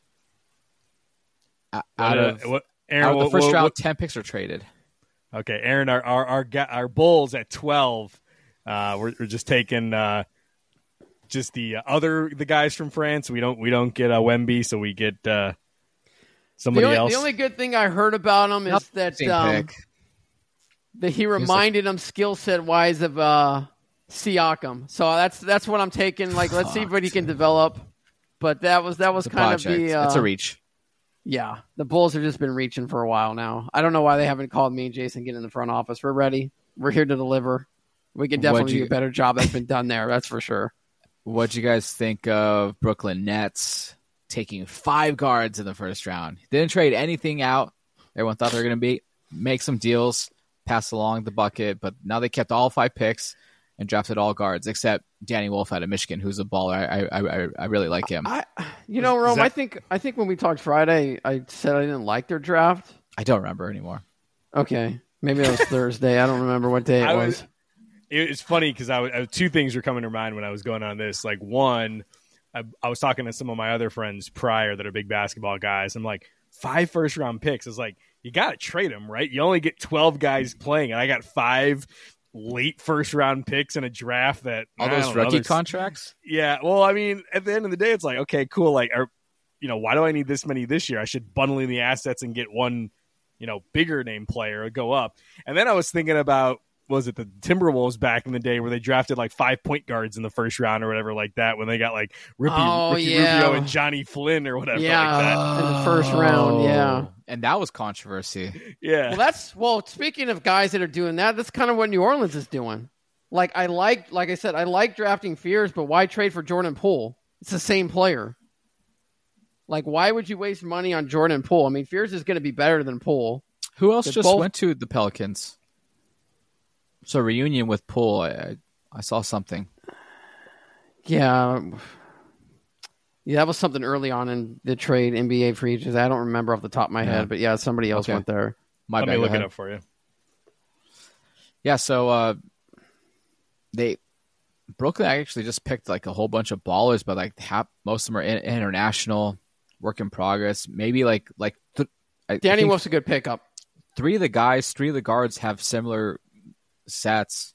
Out What, of, uh, what, Aaron, out of the what- first what- round, what- ten picks are traded. Okay, Aaron, our our our, ga- our Bulls at twelve. Uh, we're, we're just taking uh, just the uh, other the guys from France. We don't we don't get uh, Wemby, so we get uh, somebody The only, else. the only good thing I heard about him is that Same um, pick. that he like- reminded him skill set wise of uh, Siakam. So that's that's what I'm taking. Like, let's see what he can develop. But that was that was It's a kind project. of the uh, it's a reach. yeah. The Bulls have just been reaching for a while now. I don't know why they haven't called me and Jason get in the front office. We're ready. We're here to deliver. We can What'd definitely you- do a better job that's been done there. That's for sure. What'd you guys think of Brooklyn Nets taking five guards in the first round? Didn't trade anything out. Everyone thought they were going to be make some deals, pass along the bucket, but now they kept all five picks and drafted all guards except Danny Wolf out of Michigan, who's a baller. I I I, I really like him. I, you know, Rome. that- I think I think when we talked Friday, I said I didn't like their draft. I don't remember anymore. Okay, maybe that was Thursday. I don't remember what day it I was. was- It- It's funny because I, was- I was- two things were coming to mind when I was going on this. Like one, I, I was talking to some of my other friends prior that are big basketball guys. I'm like, five first round picks. It's like you got to trade them, right? You only get twelve guys playing, and I got five late first round picks in a draft that All I those don't know, rookie there's- contracts? Yeah, well, I mean, at the end of the day, it's like, okay, cool. Like, are, you know, why do I need this many this year? I should bundle in the assets and get one, you know, bigger name player or go up. And then I was thinking about, was it the Timberwolves back in the day where they drafted like five point guards in the first round or whatever like that when they got like Ricky, Oh, Ricky yeah. Rubio and Johnny Flynn or whatever Yeah. like that. In the first round, yeah. Oh, and that was controversy. Yeah. Well, that's well. Speaking of guys that are doing that, that's kind of what New Orleans is doing. Like I like, like I said, I like drafting Fears, but why trade for Jordan Poole? It's the same player. Like, why would you waste money on Jordan Poole? I mean, Fears is going to be better than Poole. Who else They're just both- went to the Pelicans? So reunion with Poole. I, I, I saw something. Yeah, yeah, that was something early on in the trade N B A free agents. I don't remember off the top of my Yeah. head, but yeah, somebody else Okay. went there. My Let bad. me go look ahead. it up for you. Yeah, so uh, they Brooklyn actually just picked like a whole bunch of ballers, but like half, most of them are in, international, work in progress. Maybe like like th- I Danny think Wolf's a good pickup. three of the guys, three of the guards have similar sets.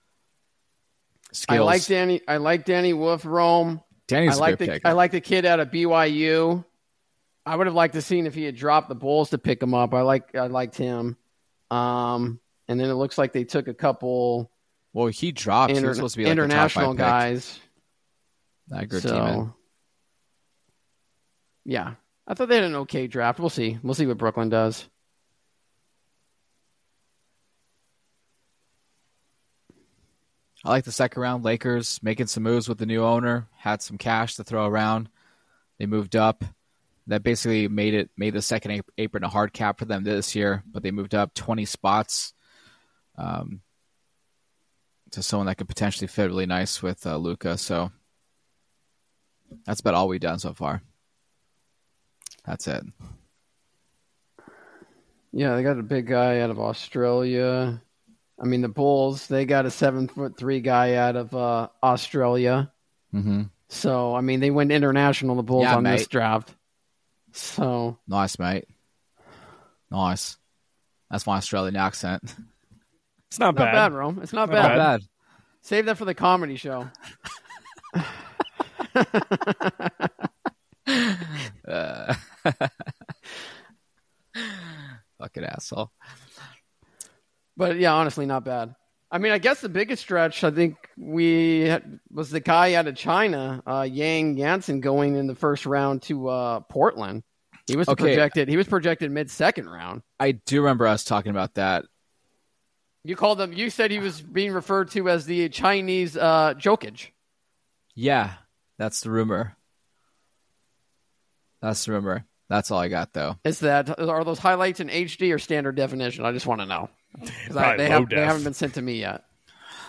Skills. I like Danny. I like Danny Wolf. Rome. Danny's I a like good the pick. I like the kid out of B Y U. I would have liked to seen if he had dropped the Bulls to pick him up. I like I liked him. Um, and then it looks like they took a couple well, he dropped. he inter- was supposed to be like international the top five pick. guys. I agree, So, team. yeah, I thought they had an okay draft. We'll see. We'll see what Brooklyn does. I like the second round. Lakers making some moves with the new owner. Had some cash to throw around. They moved up. That basically made it made the second ap- apron a hard cap for them this year. But they moved up twenty spots um, to someone that could potentially fit really nice with uh, Luka. So that's about all we've done so far. That's it. Yeah, they got a big guy out of Australia. I mean, the Bulls, they got a seven foot three guy out of uh, Australia. Mm-hmm. So, I mean, they went international, the Bulls, Yeah, on this mate. draft. So, Nice, mate. Nice. That's my Australian accent. It's not, not bad. bad, Rome. It's not Not bad. bad. Not bad. Save that for the comedy show. Uh, fucking asshole. But yeah, honestly, not bad. I mean, I guess the biggest stretch I think we had was the guy out of China, uh, Yang Jansen, going in the first round to uh, Portland. He was Okay. projected. He was projected mid second round. I do remember us talking about that. You called him. You said he was being referred to as the Chinese uh, Jokic. Yeah, that's the rumor. That's the rumor. That's all I got, though. Is that are those highlights in H D or standard definition? I just want to know. 'Cause I, Probably they, low have, they def. haven't been sent to me yet.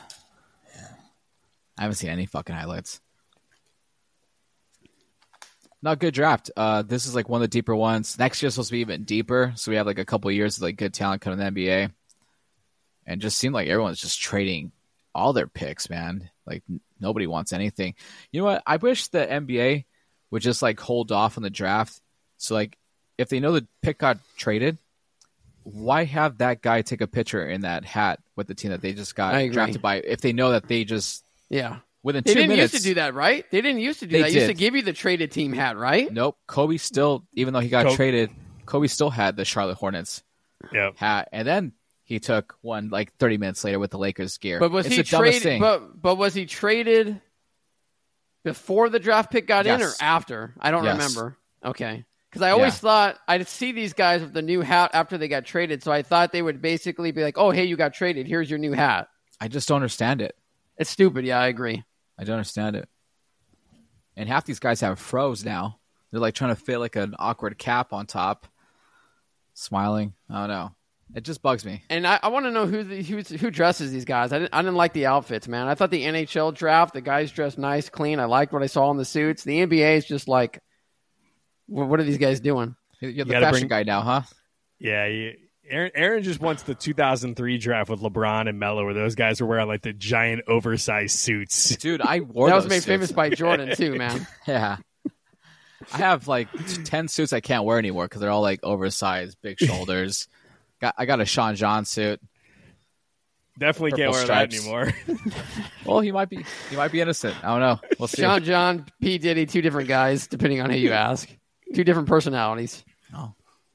I haven't seen any fucking highlights. Not good draft. Uh, this is like one of the deeper ones. Next year's supposed to be even deeper, so we have like a couple of years of like good talent coming to the N B A, and just seemed like everyone's just trading all their picks, man. Like n- nobody wants anything. You know what? I wish the N B A would just like hold off on the draft. So like, if they know the pick got traded, why have that guy take a picture in that hat with the team that they just got I agree. drafted by? If they know that they just Yeah. within They two didn't minutes, used to do that, right? They didn't used to do They that. They used to did. give you the traded team hat, right? Nope. Kobe still, even though he got Kobe- traded, Kobe still had the Charlotte Hornets Yeah. hat, and then he took one like thirty minutes later with the Lakers gear. But was it's he the dumbest traded? thing. But but was he traded before the draft pick got in or Yes. after? I don't Yes. remember. Okay, because I always Yeah. thought I'd see these guys with the new hat after they got traded, so I thought they would basically be like, "Oh, hey, you got traded. Here's your new hat." I just don't understand it. It's stupid. Yeah, I agree. I don't understand it. And half these guys have froze now. They're like trying to fit like an awkward cap on top, smiling. I don't know. It just bugs me. And I, I want to know who the, who's, who dresses these guys. I didn't, I didn't like the outfits, man. I thought the N H L draft, the guys dressed nice, clean. I liked what I saw in the suits. The N B A is just like, wh- what are these guys doing? You're You the gotta fashion bring- guy now, huh? Yeah, you, Aaron, Aaron just wants the two thousand three draft with LeBron and Melo, where those guys were wearing like the giant oversized suits. Dude, I wore That was those made suits. famous by Jordan too, man. Yeah. I have like ten suits I can't wear anymore because they're all like oversized, big shoulders. got I got a Sean John suit. Definitely Purple can't wear stripes. that anymore. Well, he might be he might be innocent. I don't know. We'll see. Sean John, P. Diddy, two different guys, depending on who you ask. Two different personalities. Oh.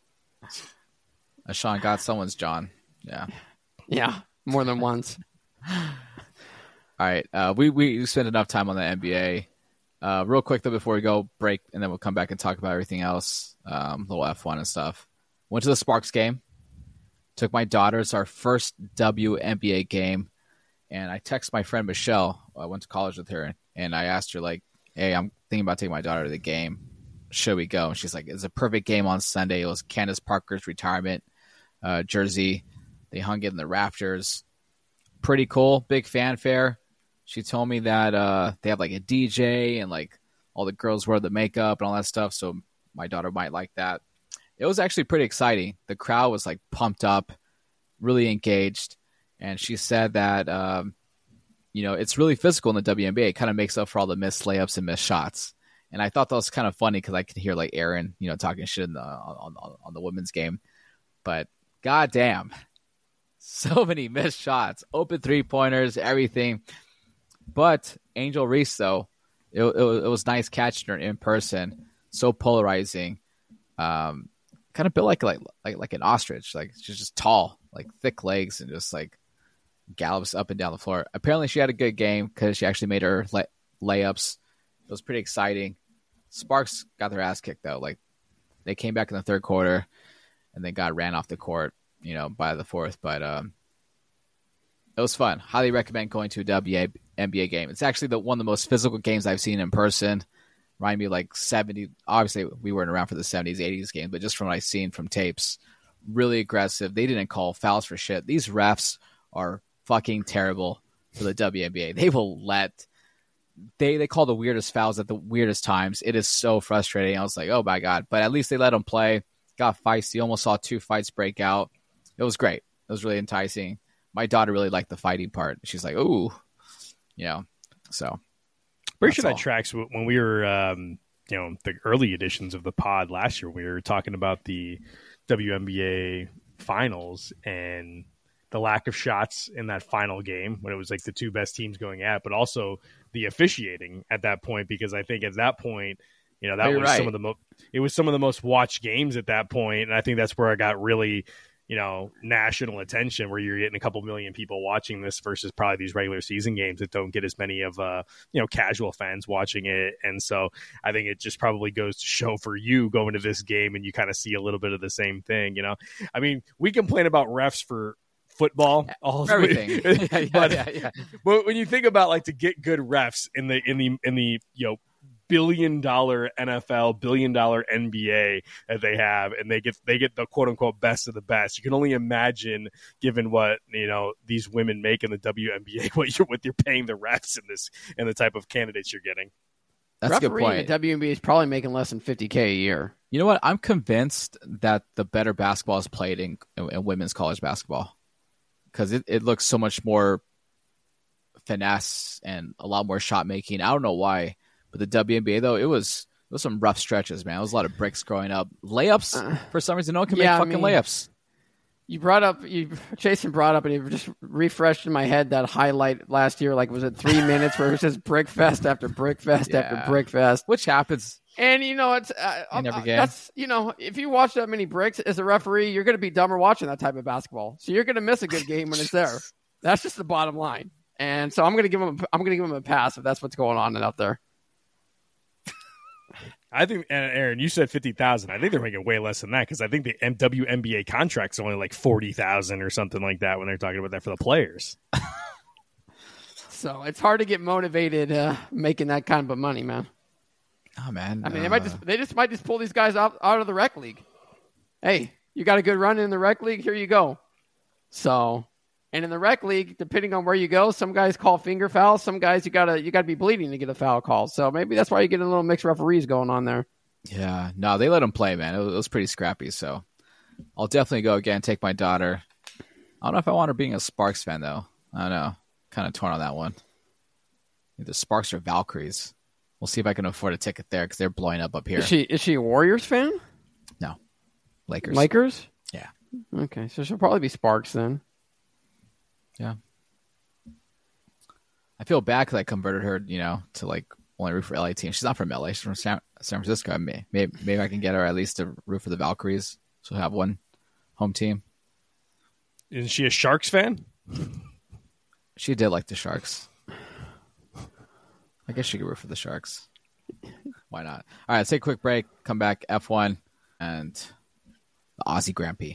A Sean got someone's John. Yeah. Yeah, more than once. All right. Uh, we we spent enough time on the N B A. Uh, real quick though, before we go break, and then we'll come back and talk about everything else, um, little F one and stuff. Went to the Sparks game. Took my daughter. It's our first W N B A game, and I text my friend Michelle. I went to college with her, and I asked her like, "Hey, I'm thinking about taking my daughter to the game. Should we go?" And she's like, "It's a perfect game on Sunday. It was Candace Parker's retirement uh, jersey. They hung it in the rafters. Pretty cool. Big fanfare." She told me that uh, they have like a D J and like all the girls wear the makeup and all that stuff. So my daughter might like that. It was actually pretty exciting. The crowd was like pumped up, really engaged. And she said that, um, you know, it's really physical in the W N B A. It kind of makes up for all the missed layups and missed shots. And I thought that was kind of funny because I could hear like Aaron, you know, talking shit in the, on, on, on the women's game. But goddamn, so many missed shots, open three pointers, everything. But Angel Reese, though, it, it, it was nice catching her in person. So polarizing. Um, kind of built like like like like an ostrich. Like she's just tall, like thick legs, and just like gallops up and down the floor. Apparently, she had a good game because she actually made her lay- layups. It was pretty exciting. Sparks got their ass kicked though. Like they came back in the third quarter, and then got ran off the court. You know, by the fourth, but um. It was fun. Highly recommend going to a W N B A game. It's actually the one of the most physical games I've seen in person. Remind me of like seventy. Obviously, we weren't around for the seventies, eighties game, but just from what I've seen from tapes, really aggressive. They didn't call fouls for shit. These refs are fucking terrible for the W N B A. They will let they they call the weirdest fouls at the weirdest times. It is so frustrating. I was like, oh my god! But at least they let them play. Got feisty. Almost saw two fights break out. It was great. It was really enticing. My daughter really liked the fighting part. She's like, ooh, you know, so. Pretty sure That's that all. tracks when we were, um, you know, the early editions of the pod last year. We were talking about the W N B A finals and the lack of shots in that final game when it was like the two best teams going at, but also the officiating at that point, because I think at that point, you know, that You're was right. some of the most, it was some of the most watched games at that point. And I think that's where I got really, you know, national attention, where you're getting a couple million people watching this versus probably these regular season games that don't get as many of, uh, you know, casual fans watching it. And so I think it just probably goes to show for you going to this game and you kind of see a little bit of the same thing, you know. I mean, we complain about refs for football, all Everything. yeah, yeah, but, yeah, yeah. but when you think about like to get good refs in the in the in the you know billion dollar N F L, billion dollar N B A that they have, and they get they get the quote unquote best of the best. You can only imagine, given what you know these women make in the W N B A, what you're what you're paying the refs in this and the type of candidates you're getting. That's a good Refereeing point. the W N B A is probably making less than fifty K a year. You know what? I'm convinced that the better basketball is played in, in women's college basketball because it, it looks so much more finesse and a lot more shot making. I don't know why, but the W N B A though, it was it was some rough stretches, man. It was a lot of bricks growing up. Layups, uh, for some reason, no one can yeah, make fucking I mean, layups. You brought up, you Jason brought up, and he just refreshed in my head that highlight last year. Like, was it three minutes where it was just brick fest after brick fest Yeah. after brick fest, which happens. And you know, it's uh, in every uh, game. That's you know, if you watch that many bricks as a referee, you're going to be dumber watching that type of basketball. So you're going to miss a good game when it's there. That's just the bottom line. And so I'm going to give him, I'm going to give him a pass if that's what's going on out there. I think, and Aaron, you said fifty thousand. I think they're making way less than that because I think the W N B A contract's only like forty thousand or something like that when they're talking about that for the players. So it's hard to get motivated uh, making that kind of money, man. Oh man, I mean, uh, they might just they just might just pull these guys out out of the rec league. Hey, you got a good run in the rec league? Here you go. So, and in the rec league, depending on where you go, some guys call finger fouls. Some guys you gotta you gotta be bleeding to get a foul call. So maybe that's why you get a little mixed referees going on there. Yeah, no, they let them play, man. It was, it was pretty scrappy. So I'll definitely go again. Take my daughter. I don't know if I want her being a Sparks fan though. I don't know. Kind of torn on that one. Either Sparks or Valkyries. We'll see if I can afford a ticket there because they're blowing up up here. Is she is she a Warriors fan? No, Lakers. Lakers? Yeah. Okay, so she'll probably be Sparks then. Yeah. I feel bad because I converted her, you know, to like only root for L A team. She's not from L A. She's from San, San Francisco. Maybe, maybe maybe I can get her at least to root for the Valkyries. So have one home team. Isn't she a Sharks fan? She did like the Sharks. I guess she could root for the Sharks. Why not? All right, let's take a quick break. Come back, F one, and the Aussie Grand Prix.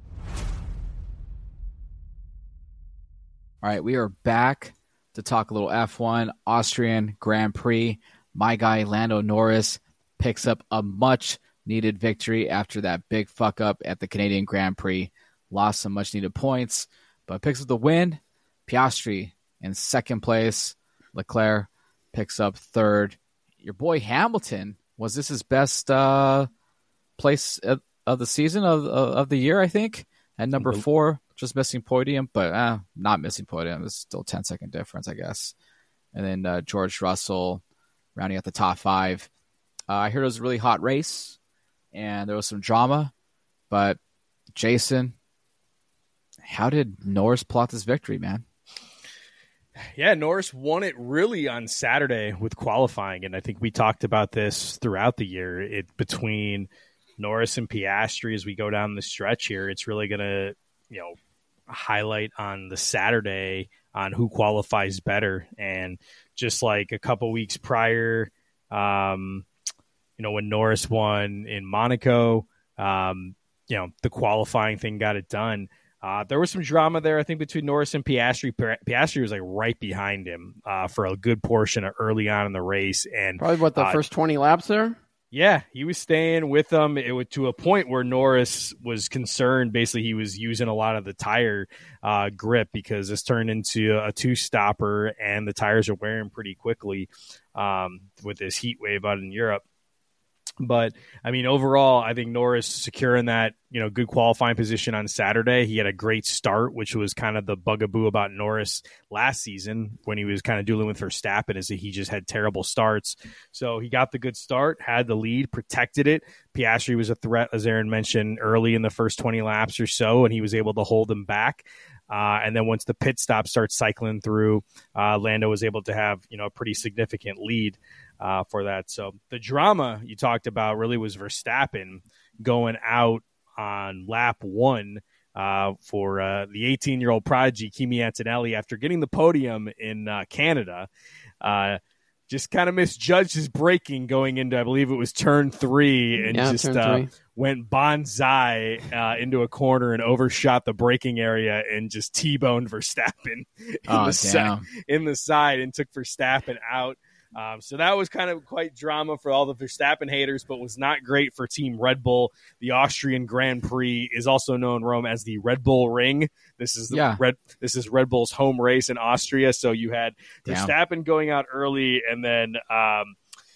All right, we are back to talk a little F one, Austrian Grand Prix. My guy, Lando Norris, picks up a much-needed victory after that big fuck-up at the Canadian Grand Prix. Lost some much-needed points, but picks up the win. Piastri in second place. Leclerc picks up third. Your boy Hamilton, was this his best uh, place of, of the season, of, of of the year, I think? At number four, just missing podium, but uh, not missing podium. It's still ten second difference, I guess. And then uh, George Russell rounding out the top five. Uh, I heard it was a really hot race, and there was some drama. But, Jason, how did Norris plot this victory, man? Yeah, Norris won it really on Saturday with qualifying, and I think we talked about this throughout the year. It between Norris and Piastri as we go down the stretch here, it's really going to, you know, highlight on the Saturday on who qualifies better. And just like a couple weeks prior, um, you know, when Norris won in Monaco, um, you know, the qualifying thing got it done. Uh, there was some drama there, I think, between Norris and Piastri. Piastri was like right behind him uh, for a good portion of early on in the race, and Probably what, the uh, first twenty laps there? yeah, he was staying with them. It was to a point where Norris was concerned. Basically, he was using a lot of the tire uh, grip because this turned into a two-stopper, and the tires are wearing pretty quickly um, with this heat wave out in Europe. But, I mean, overall, I think Norris securing that, you know, good qualifying position on Saturday. He had a great start, which was kind of the bugaboo about Norris last season when he was kind of dueling with Verstappen, is that he just had terrible starts. So he got the good start, had the lead, protected it. Piastri was a threat, as Aaron mentioned, early in the first twenty laps or so, and he was able to hold him back. Uh, and then once the pit stop starts cycling through, uh, Lando was able to have, you know, a pretty significant lead uh, for that. So the drama you talked about really was Verstappen going out on lap one uh, for uh, the eighteen-year-old prodigy, Kimi Antonelli, after getting the podium in uh, Canada. Uh, just kind of misjudged his braking going into, I believe it was turn three, and Yeah, just turn uh, three. went bonsai uh, into a corner and overshot the braking area and just T-boned Verstappen in, Oh, the si- damn. in the side and took Verstappen out. Um, so that was kind of quite drama for all the Verstappen haters, but was not great for Team Red Bull. The Austrian Grand Prix is also known, Rome, as the Red Bull Ring. This is the Yeah. Red. This is Red Bull's home race in Austria. So you had Damn. Verstappen going out early, and then um,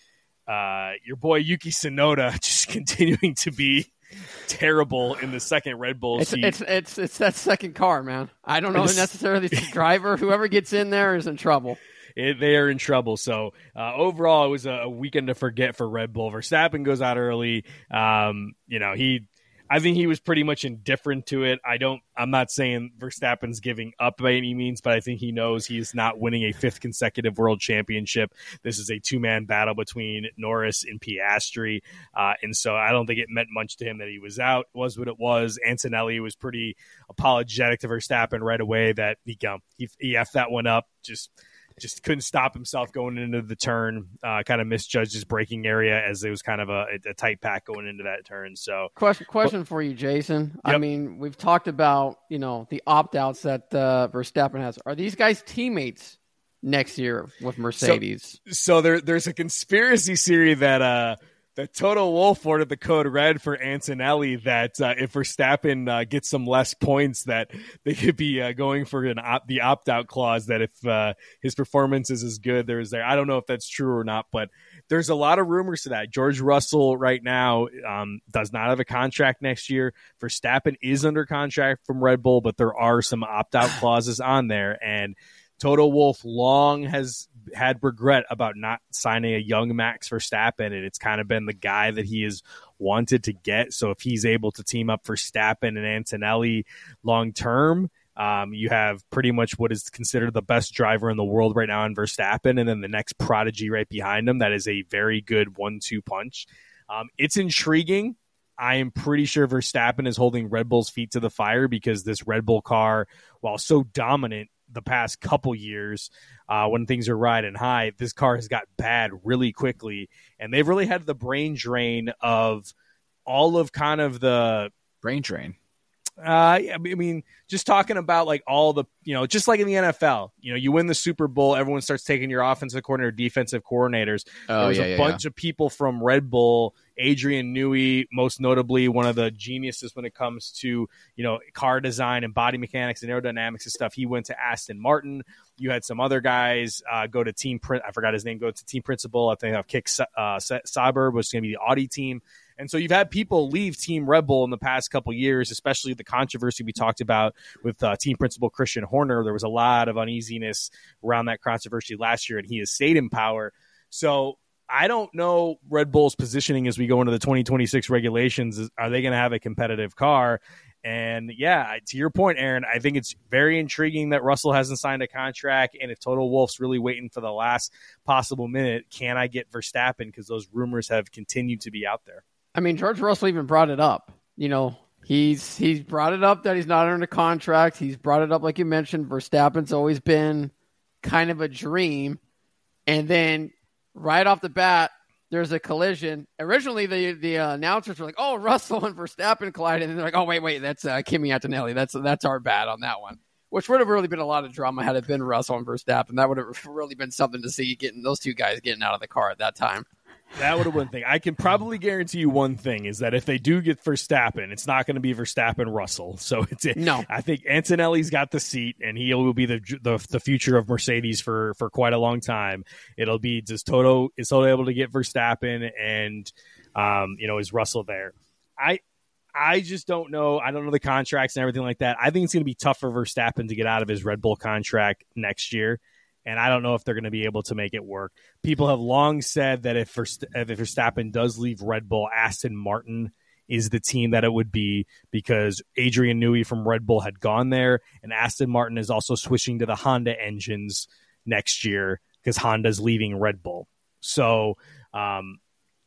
uh, your boy Yuki Tsunoda just continuing to be terrible in the second Red Bull it's, seat. It's it's it's that second car, man. I don't know if necessarily the driver. Whoever gets in there is in trouble. It, they are in trouble. So uh, overall, it was a, a weekend to forget for Red Bull. Verstappen goes out early. Um, you know, he, I think he was pretty much indifferent to it. I don't. I'm not saying Verstappen's giving up by any means, but I think he knows he's not winning a fifth consecutive world championship. This is a two-man battle between Norris and Piastri, uh, and so I don't think it meant much to him that he was out. It was what it was. Antonelli was pretty apologetic to Verstappen right away that he he, he effed that one up. Just. Just couldn't stop himself going into the turn, uh, kind of misjudged his braking area as it was kind of a, a tight pack going into that turn. So question, question for you, Jason. Yep. I mean, we've talked about, you know, the opt-outs that uh, Verstappen has. Are these guys teammates next year with Mercedes? So, so there, there's a conspiracy theory that, uh, that Toto Wolff ordered the code red for Antonelli that uh, if Verstappen uh, gets some less points, that they could be uh, going for an op- the opt-out clause, that if uh, his performance is as good, there's there. I don't know if that's true or not, but there's a lot of rumors to that. George Russell right now um, does not have a contract next year. Verstappen is under contract from Red Bull, but there are some opt-out clauses on there, and Toto Wolff long has had regret about not signing a young Max Verstappen, and it's kind of been the guy that he has wanted to get. So if he's able to team up Verstappen and Antonelli long term, um, you have pretty much what is considered the best driver in the world right now in Verstappen, and then the next prodigy right behind him. That is a very good one two punch. Um, it's intriguing. I am pretty sure Verstappen is holding Red Bull's feet to the fire because this Red Bull car, while so dominant the past couple years, uh, when things are riding high, this car has got bad really quickly, and they've really had the brain drain of all of kind of the brain drain. Uh, I mean, just talking about like all the, you know, just like in the N F L, you know, you win the Super Bowl, everyone starts taking your offensive coordinator, defensive coordinators. Oh, there was yeah, a yeah, bunch yeah. of people from Red Bull, Adrian Newey, most notably one of the geniuses when it comes to, you know, car design and body mechanics and aerodynamics and stuff. He went to Aston Martin. You had some other guys uh, go to team print. I forgot his name. Go to team principal. I think I've kicked uh, Sauber, was going to be the Audi team. And so you've had people leave Team Red Bull in the past couple years, especially the controversy we talked about with uh, team principal Christian Horner. There was a lot of uneasiness around that controversy last year, and he has stayed in power. So I don't know Red Bull's positioning as we go into the twenty twenty-six regulations. Are they going to have a competitive car? And yeah, to your point, Aaron, I think it's very intriguing that Russell hasn't signed a contract. And if Toto Wolff's really waiting for the last possible minute, can I get Verstappen? Because those rumors have continued to be out there. I mean, George Russell even brought it up. You know, he's he's brought it up that he's not under contract. He's brought it up, like you mentioned, Verstappen's always been kind of a dream. And then right off the bat, there's a collision. Originally, the the uh, announcers were like, "Oh, Russell and Verstappen collided," and they're like, "Oh, wait, wait, that's uh, Kimi Antonelli. That's that's our bad on that one." Which would have really been a lot of drama had it been Russell and Verstappen. That would have really been something to see, getting those two guys getting out of the car at that time. That would have been one thing. I can probably guarantee you one thing is that if they do get Verstappen, it's not going to be Verstappen Russell. So it's no. I think Antonelli's got the seat, and he will be the the, the future of Mercedes for, for quite a long time. It'll be just Toto is Toto able to get Verstappen, and um, you know, is Russell there? I I just don't know. I don't know the contracts and everything like that. I think it's going to be tough for Verstappen to get out of his Red Bull contract next year. And I don't know if they're going to be able to make it work. People have long said that if Verstappen does leave Red Bull, Aston Martin is the team that it would be, because Adrian Newey from Red Bull had gone there, and Aston Martin is also switching to the Honda engines next year because Honda's leaving Red Bull. So um,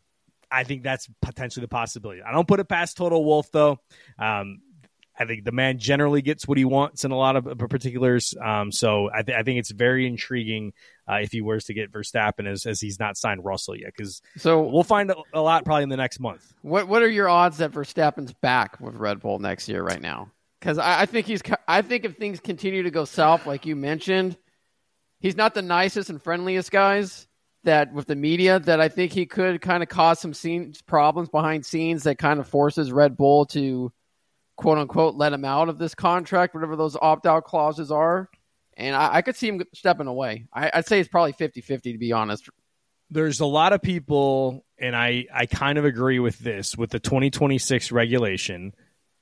I think that's potentially the possibility. I don't put it past Toto Wolff, though. Um, I think the man generally gets what he wants in a lot of particulars. Um, so I, th- I think it's very intriguing uh, if he were to get Verstappen, as, as he's not signed Russell yet. Because so we'll find a, a lot probably in the next month. What What are your odds that Verstappen's back with Red Bull next year right now? Because I, I think he's. I think if things continue to go south, like you mentioned, he's not the nicest and friendliest guys. That with the media, that I think he could kind of cause some scenes problems behind scenes that kind of forces Red Bull to, quote unquote, let him out of this contract, whatever those opt-out clauses are. And I, I could see him stepping away. I, I'd say it's probably fifty-fifty, to be honest. there's a lot of people, and I, I kind of agree with this, with the twenty twenty-six regulation.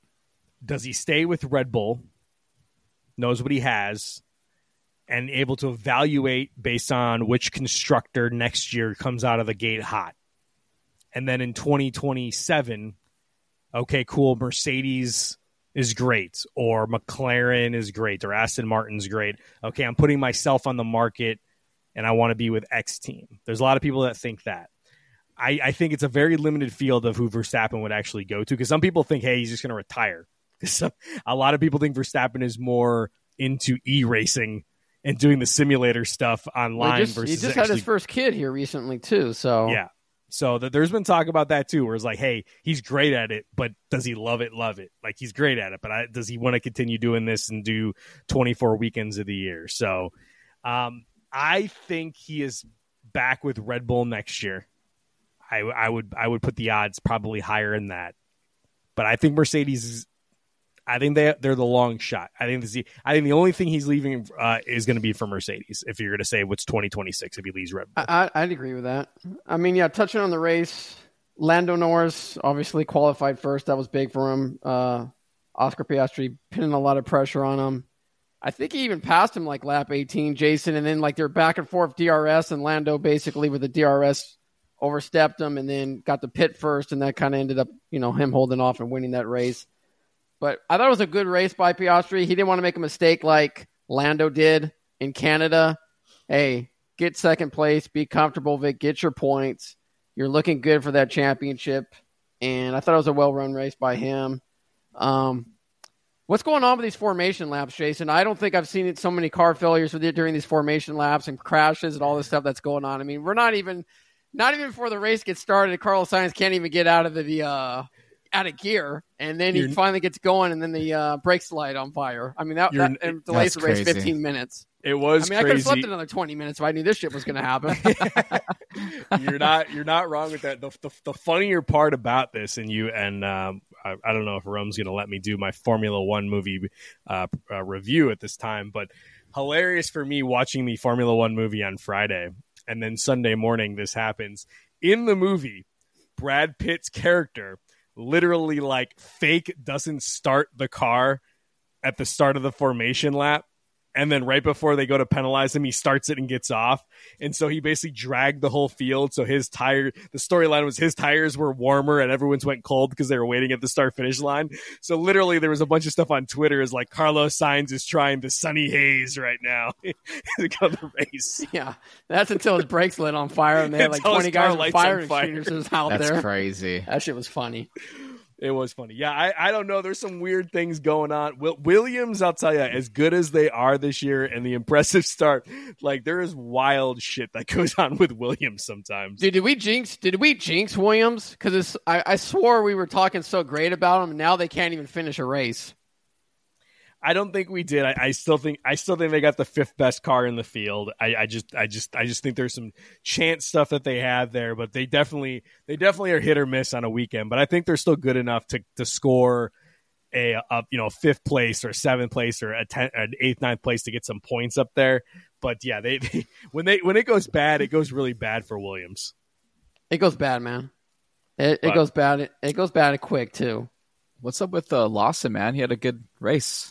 Does he stay with Red Bull, knows what he has, and able to evaluate based on which constructor next year comes out of the gate hot? And then in twenty twenty-seven, okay, cool, Mercedes is great, or McLaren is great, or Aston Martin's great. Okay, I'm putting myself on the market, and I want to be with X team. There's a lot of people that think that. I, I think it's a very limited field of who Verstappen would actually go to, because some people think, hey, he's just going to retire. Some, a lot of people think Verstappen is more into e-racing and doing the simulator stuff online. Well, he just, versus he just actually... had his first kid here recently too. So yeah, so that there's been talk about that too, where it's like, hey, he's great at it, but does he love it? Love it? Like, he's great at it, but I, does he want to continue doing this and do twenty-four weekends of the year? So, um, I think he is back with Red Bull next year. I, I would I would put the odds probably higher than that, but I think Mercedes is. I think they they're the long shot. I think the I think the only thing he's leaving uh, is going to be for Mercedes. If you're going to say what's twenty twenty-six, if he leaves Red Bull, I, I'd agree with that. I mean, yeah, touching on the race, Lando Norris obviously qualified first. That was big for him. Uh, Oscar Piastri pinning a lot of pressure on him. I think he even passed him like lap eighteen, Jason, and then like they're back and forth D R S, and Lando basically with the D R S overstepped him and then got the pit first, and that kind of ended up, you know, him holding off and winning that race. But I thought it was a good race by Piastri. He didn't want to make a mistake like Lando did in Canada. Hey, get second place, be comfortable, Vic, get your points. You're looking good for that championship. And I thought it was a well-run race by him. Um, what's going on with these formation laps, Jason? I don't think I've seen it, so many car failures with it during these formation laps and crashes and all this stuff that's going on. I mean, we're not even, not even before the race gets started, Carlos Sainz can't even get out of the uh, out of gear, and then he you're, finally gets going, and then the uh, brakes light on fire. I mean, that, that and delays the race fifteen minutes. It was. I mean, crazy. I could have slept another twenty minutes if I knew this shit was going to happen. you're not. You're not wrong with that. The, the, the funnier part about this, and you and um, I, I don't know if Rome's going to let me do my Formula One movie uh, uh, review at this time, but hilarious for me watching the Formula One movie on Friday, and then Sunday morning this happens in the movie. Brad Pitt's character literally like fake doesn't start the car at the start of the formation lap, and then right before they go to penalize him, he starts it and gets off. And so he basically dragged the whole field. So his tire, the storyline was his tires were warmer and everyone's went cold because they were waiting at the start finish line. So literally there was a bunch of stuff on Twitter is like Carlos Sainz is trying the sunny haze right now to go to the race. Yeah, that's until his brakes lit on fire and they had like twenty guys with fire extinguishers out that's there. That's crazy. That shit was funny. It was funny. Yeah, I, I don't know. There's some weird things going on. Will, Williams, I'll tell you, as good as they are this year and the impressive start, like there is wild shit that goes on with Williams sometimes. Dude, did we jinx? Did we jinx Williams? Because I, I swore we were talking so great about them, and now they can't even finish a race. I don't think we did. I, I still think I still think they got the fifth best car in the field. I, I just I just I just think there's some chance stuff that they have there, but they definitely they definitely are hit or miss on a weekend. But I think they're still good enough to to score a, a you know fifth place or seventh place or a ten, an eighth ninth place to get some points up there. But yeah, they, they when they when it goes bad, it goes really bad for Williams. It goes bad, man. It, it goes bad. It, it goes bad quick too. What's up with uh, Lawson, man? He had a good race.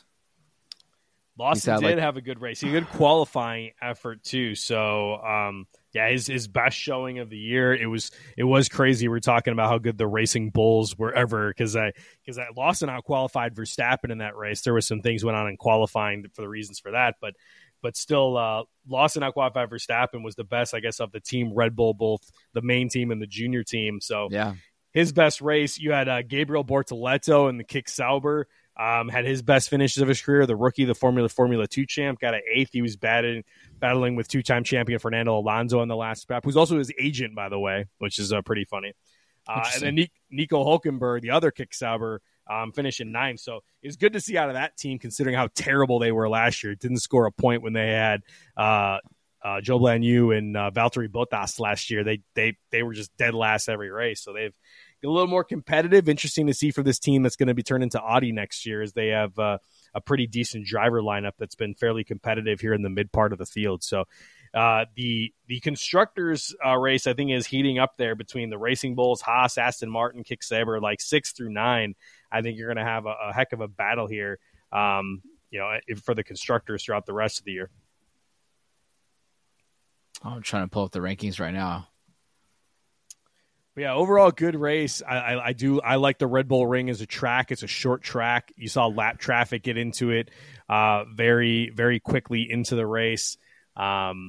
Lawson did like... have a good race. He had a good qualifying effort too. So, um, yeah, his his best showing of the year. It was it was crazy. We're talking about how good the Racing Bulls were ever because I because I Lawson out qualified Verstappen in that race. There was some things went on in qualifying for the reasons for that, but but still, uh, Lawson out qualified Verstappen was the best, I guess, of the team Red Bull, both the main team and the junior team. So yeah, his best race. You had uh, Gabriel Bortoleto and the Kick Sauber. Um, had his best finishes of his career. The rookie, the Formula Formula Two champ, got an eighth. He was battling, battling with two-time champion Fernando Alonso in the last lap, who's also his agent, by the way, which is uh, pretty funny. Uh, and then Nico Hulkenberg, the other Kick Sauber, um, finished in ninth. So it's good to see out of that team, considering how terrible they were last year. It didn't score a point when they had uh, uh, Joe Blanyu and uh, Valtteri Bottas last year. They they they were just dead last every race. So they've a little more competitive. Interesting to see for this team that's going to be turned into Audi next year, as they have uh, a pretty decent driver lineup that's been fairly competitive here in the mid part of the field. So Uh, the the constructors uh, race, I think, is heating up there between the Racing Bulls, Haas, Aston Martin, Kick Saber, like six through nine. I think you're going to have a, a heck of a battle here, um, you know, if, for the constructors throughout the rest of the year. I'm trying to pull up the rankings right now. But yeah, overall good race. I, I, I do. I like the Red Bull Ring as a track. It's a short track. You saw lap traffic get into it uh, very, very quickly into the race. Um,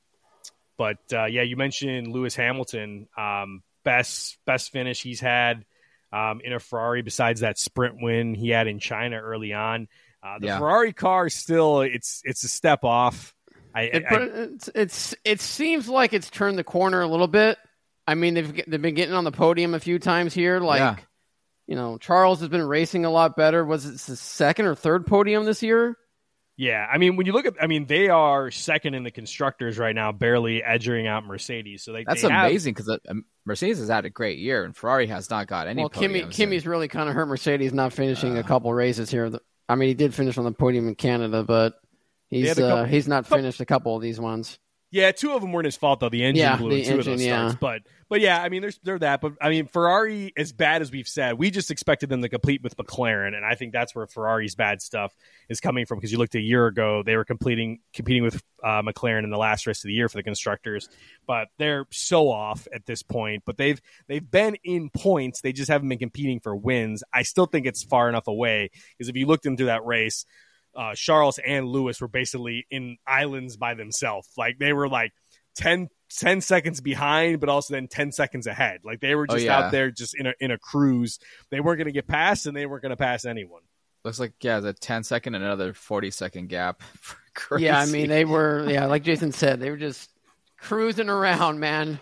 but uh, yeah, you mentioned Lewis Hamilton. Um, best best finish he's had um, in a Ferrari besides that sprint win he had in China early on. Uh, the yeah. Ferrari car still it's it's a step off. I, it, I, but it's, it's it seems like it's turned the corner a little bit. I mean, they've they've been getting on the podium a few times here. Like, yeah. you know, Charles has been racing a lot better. Was it the second or third podium this year? Yeah, I mean, when you look at, I mean, they are second in the constructors right now, barely edging out Mercedes. So they that's they amazing because uh, Mercedes has had a great year and Ferrari has not got any. Well, Kimi, podiums Kimi's and... really kind of hurt Mercedes not finishing uh, a couple races here. I mean, he did finish on the podium in Canada, but he's couple, uh, he's not finished a couple of these ones. Yeah, two of them weren't his fault though. The engine yeah, blew the in two engine, of those yeah. starts, but but yeah, I mean, there's they're that. But I mean, Ferrari, as bad as we've said, we just expected them to compete with McLaren, and I think that's where Ferrari's bad stuff is coming from. Because you looked a year ago, they were completing competing with uh, McLaren in the last race of the year for the constructors, but they're so off at this point. But they've they've been in points, they just haven't been competing for wins. I still think it's far enough away because if you looked into that race. Uh, Charles and Lewis were basically in islands by themselves. Like they were like ten, ten seconds behind, but also then ten seconds ahead. Like they were just oh, yeah. out there just in a in a cruise. They weren't going to get past, and they weren't going to pass anyone. Looks like yeah, the ten second and another forty second gap. Crazy. Yeah, I mean they were yeah, like Jason said, they were just cruising around, man.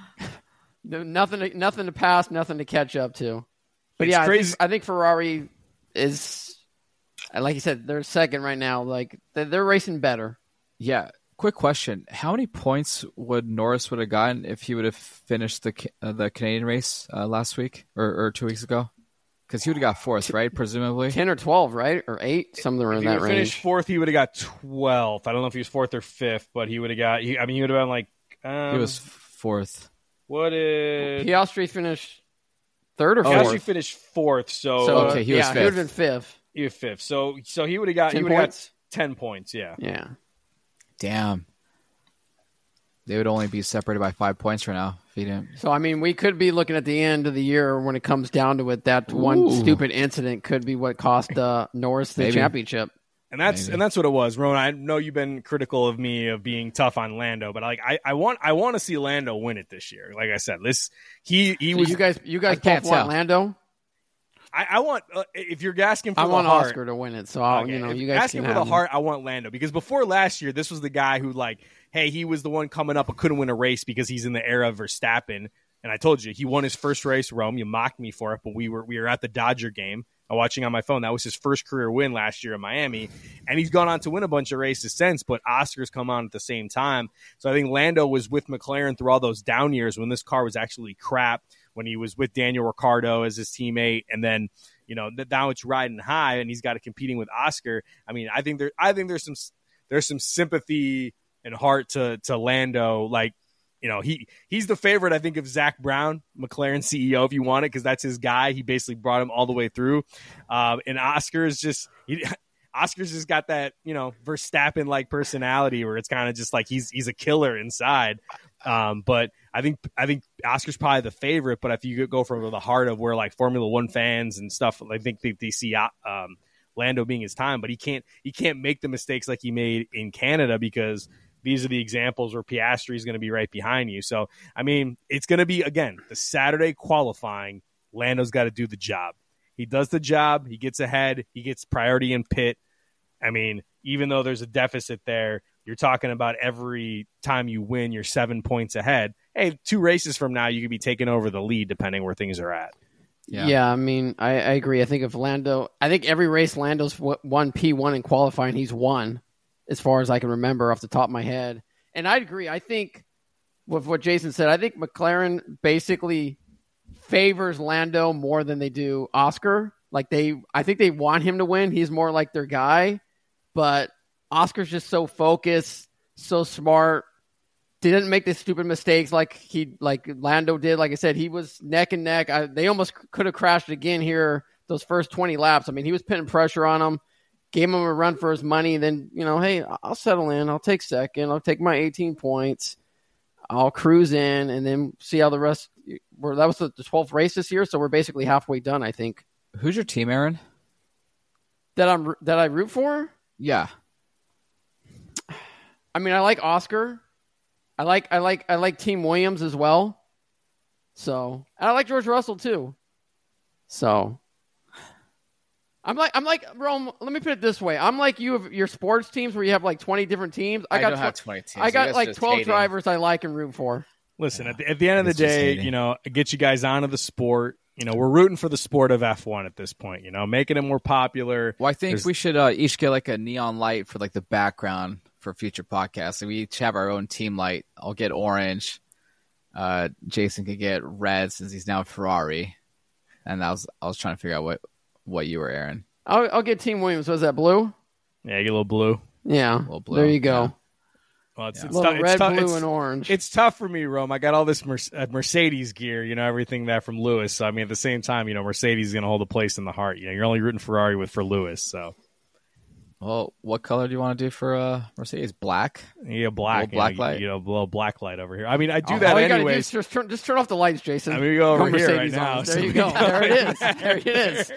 nothing, to, nothing to pass, nothing to catch up to. But it's yeah, crazy. I think, I think Ferrari is. Like you said, they're second right now. Like they're racing better. Yeah. Quick question: how many points would Norris would have gotten if he would have finished the uh, the Canadian race uh, last week or, or two weeks ago? Because he would have got fourth, right? Presumably ten or twelve, right, or eight, somewhere in that range. If he finished fourth, he would have got twelfth. I don't know if he was fourth or fifth, but he would have got. He, I mean, he would have been like. Um, he was fourth. What is Piastri finished third or oh, fourth? Piastri finished fourth. So, so okay, he was yeah, fifth. he would have been fifth. He was fifth. So so he would have got ten he would have got points. ten points. Yeah. Yeah. Damn. They would only be separated by five points right now if he didn't. So I mean, we could be looking at the end of the year when it comes down to it. That one Ooh. stupid incident could be what cost uh, Norris the Maybe. championship. And that's Maybe. and that's what it was, Ron. I know you've been critical of me of being tough on Lando, but like I, I want I want to see Lando win it this year. Like I said, this he he So was you guys you guys I can't both want tell. Lando. I, I want uh, if you're asking for I the want heart, Oscar to win it. So I'll, okay, you know, if you you're guys asking can for the have him. heart. I want Lando because before last year, this was the guy who like, hey, he was the one coming up but couldn't win a race because he's in the era of Verstappen. And I told you he won his first race, Rome. You mocked me for it, but we were we were at the Dodger game. I'm watching on my phone. That was his first career win last year in Miami, and he's gone on to win a bunch of races since. But Oscar's come on at the same time, so I think Lando was with McLaren through all those down years when this car was actually crap. When he was with Daniel Ricciardo as his teammate, and then you know now it's riding high, and he's got it competing with Oscar. I mean, I think there, I think there's some there's some sympathy and heart to to Lando, like. You know, he he's the favorite, I think, of Zach Brown, McLaren C E O, if you want it, because that's his guy. He basically brought him all the way through. Um, and Oscar's just he, Oscar's just got that, you know, Verstappen-like personality where it's kind of just like he's he's a killer inside. Um, but I think I think Oscar's probably the favorite. But if you go from the heart of where like Formula One fans and stuff, I think they, they see um, Lando being his time, but he can't he can't make the mistakes like he made in Canada because these are the examples where Piastri is going to be right behind you. So, I mean, it's going to be, again, the Saturday qualifying. Lando's got to do the job. He does the job. He gets ahead. He gets priority in pit. I mean, even though there's a deficit there, you're talking about every time you win, you're seven points ahead. Hey, two races from now, you could be taking over the lead depending where things are at. Yeah, yeah I mean, I, I agree. I think if Lando, I think every race Lando's won P one in qualifying, he's won. As far as I can remember off the top of my head. And I agree. I think with what Jason said, I think McLaren basically favors Lando more than they do Oscar. Like they, I think they want him to win. He's more like their guy, but Oscar's just so focused, so smart. didn't make the stupid mistakes like he like Lando did. Like I said, he was neck and neck. I, they almost could have crashed again here those first twenty laps. I mean, he was putting pressure on him, gave him a run for his money. Then, you know, hey, I'll settle in. I'll take second. I'll take my eighteen points. I'll cruise in and then see how the rest. Where that was the twelfth race this year, so we're basically halfway done, I think. Who's your team, Aaron? That I'm that I root for? Yeah. I mean, I like Oscar. I like I like I like Team Williams as well. So, and I like George Russell too. So, I'm like I'm like Rome. Let me put it this way: I'm like you of your sports teams where you have like twenty different teams. I, I got don't tw- have twenty teams. I got You guys like just twelve hating. drivers I like and root for. Listen, at the, at the end of the It's just day, hating. you know, get you guys onto the sport. You know, we're rooting for the sport of F one at this point. You know, making it more popular. Well, I think There's- we should uh, each get like a neon light for like the background for future podcasts. So we each have our own team light. I'll get orange. Uh, Jason could get red since he's now Ferrari. And that was I was trying to figure out what, what you were, Aaron. I'll, I'll get Team Williams. Was that blue? Yeah, you get a little blue. Yeah. little blue, There you go. yeah. Well, it's, Yeah. it's, Little tou- it's red, tou- blue, it's- and orange. It's tough for me, Rome. I got all this Mer- uh, Mercedes gear, you know, everything that from Lewis. So, I mean, at the same time, you know, Mercedes is going to hold a place in the heart. You know, you're only rooting Ferrari with for Lewis. So, Well, what color do you want to do for uh, Mercedes? Black? yeah, black, Little black you know, light. You know, a little black light over here. I mean, I do Oh, that All you gotta do anyways. is just turn, just turn off the lights, Jason. I mean, we go over Go here Mercedes right now. on. There so you we go. got- There it is. There it is.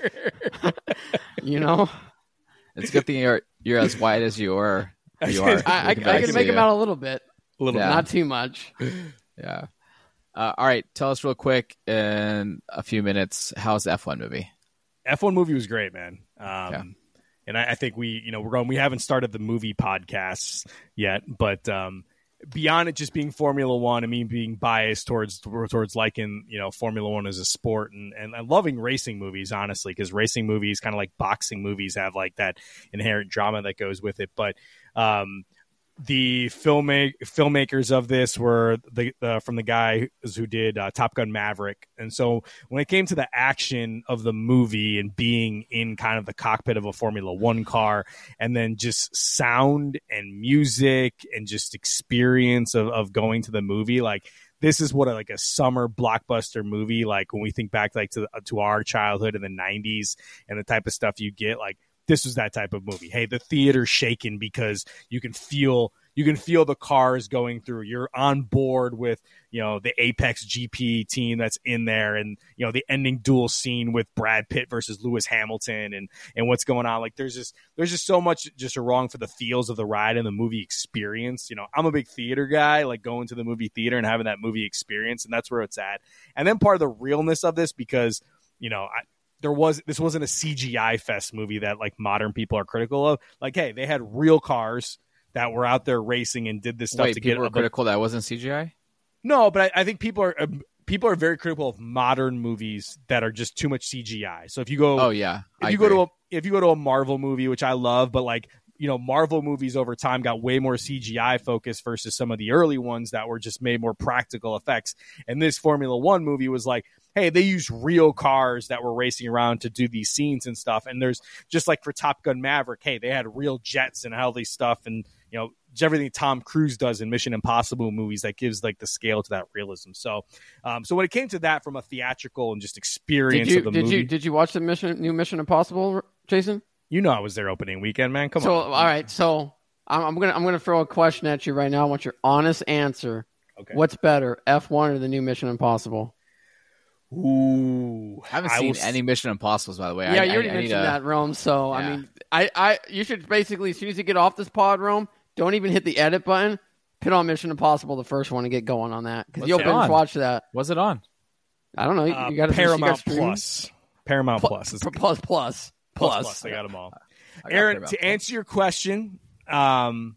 You know, It's a good thing you're you're as white as you are. You are. I, I, I We can actually, make him uh, out a little bit, A little Yeah. not too much. Yeah. Uh, all right. Tell us real quick in a few minutes. How's the F one movie? F one movie was great, man. Um, Yeah. And I, I think we, you know, we're going. We haven't started the movie podcasts yet, but um, beyond it just being Formula One, and me being biased towards towards liking, you know, Formula One as a sport, and and, and loving racing movies, honestly, because racing movies, kind of like boxing movies, have like that inherent drama that goes with it. But um, the filmmake, filmmakers of this were the, the from the guy who did uh, Top Gun Maverick. And so when it came to the action of the movie and being in kind of the cockpit of a Formula One car, and then just sound and music and just experience of, of going to the movie, like this is what a, like a summer blockbuster movie, like when we think back like to, to our childhood in the nineties and the type of stuff you get, like this was that type of movie. Hey, the theater's shaking because you can feel you can feel the cars going through. You're on board with, you know, the Apex G P team that's in there, and you know the ending duel scene with Brad Pitt versus Lewis Hamilton, and and what's going on. Like there's just there's just so much just wrong for the feels of the ride and the movie experience. You know, I'm a big theater guy, like going to the movie theater and having that movie experience, and that's where it's at. And then part of the realness of this, because you know I. There was this wasn't a C G I fest movie that like modern people are critical of. Like, hey, they had real cars that were out there racing and did this stuff Wait, to people get were a- critical that wasn't C G I? No, but I, I think people are uh, people are very critical of modern movies that are just too much C G I. So if you go, Oh, yeah. if I you go agree. to a if you go to a Marvel movie, which I love, but like you know, Marvel movies over time got way more C G I focused versus some of the early ones that were just made more practical effects. And this Formula One movie was like, hey, they used real cars that were racing around to do these scenes and stuff. And there's just like for Top Gun Maverick, hey, they had real jets and all these stuff, and you know, everything Tom Cruise does in Mission Impossible movies that gives like the scale to that realism. So, um, so when it came to that from a theatrical and just experience Did you of the did movie, you did you watch the mission new Mission Impossible, Jason? you know, I was there opening weekend, man. Come so on. all right, so I'm, I'm gonna I'm gonna throw a question at you right now. I want your honest answer. Okay. What's better, F one or the new Mission Impossible? Ooh, I haven't I seen will s- any Mission Impossibles, by the way. Yeah, I, you already I, I need mentioned to- that, Rome. So I Yeah. mean, I, I you should basically as soon as you get off this pod, Rome, don't even hit the edit button. Put on Mission Impossible, the first one, and get going on that because What's you'll it binge on? watch that. Was it on? I don't know. You, Uh, you got to Paramount Plus. Paramount Pl- Plus. Is Plus, plus, plus, plus, plus. They got them all. I got Aaron, Paramount to Plus. answer your question, um,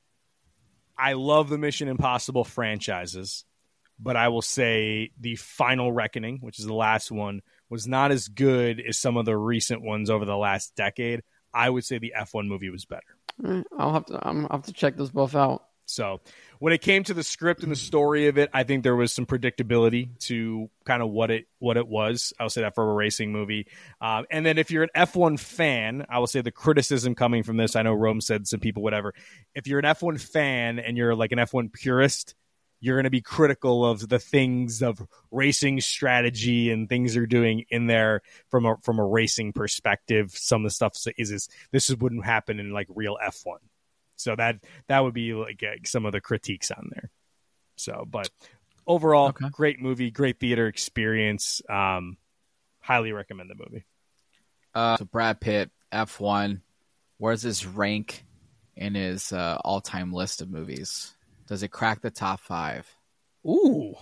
I love the Mission Impossible franchises, but I will say the Final Reckoning, which is the last one, was not as good as some of the recent ones over the last decade. I would say the F one movie was better. Eh, I'll have to. I'm, I'll have to check those both out. So when it came to the script and the story of it, I think there was some predictability to kind of what it what it was. I'll say that for a racing movie. Um, and then if you're an F one fan, I will say the criticism coming from this, I know Rome said some people, whatever. If you're an F one fan and you're like an F one purist, you're going to be critical of the things of racing strategy and things they're doing in there from a from a racing perspective. Some of the stuff is is this is, wouldn't happen in like real F one. So that that would be like uh, some of the critiques on there. So, but overall, okay. Great movie, great theater experience. Um, highly recommend the movie. Uh, so Brad Pitt, F one. Where's his rank in his uh, all-time list of movies? Does it crack the top five? Ooh.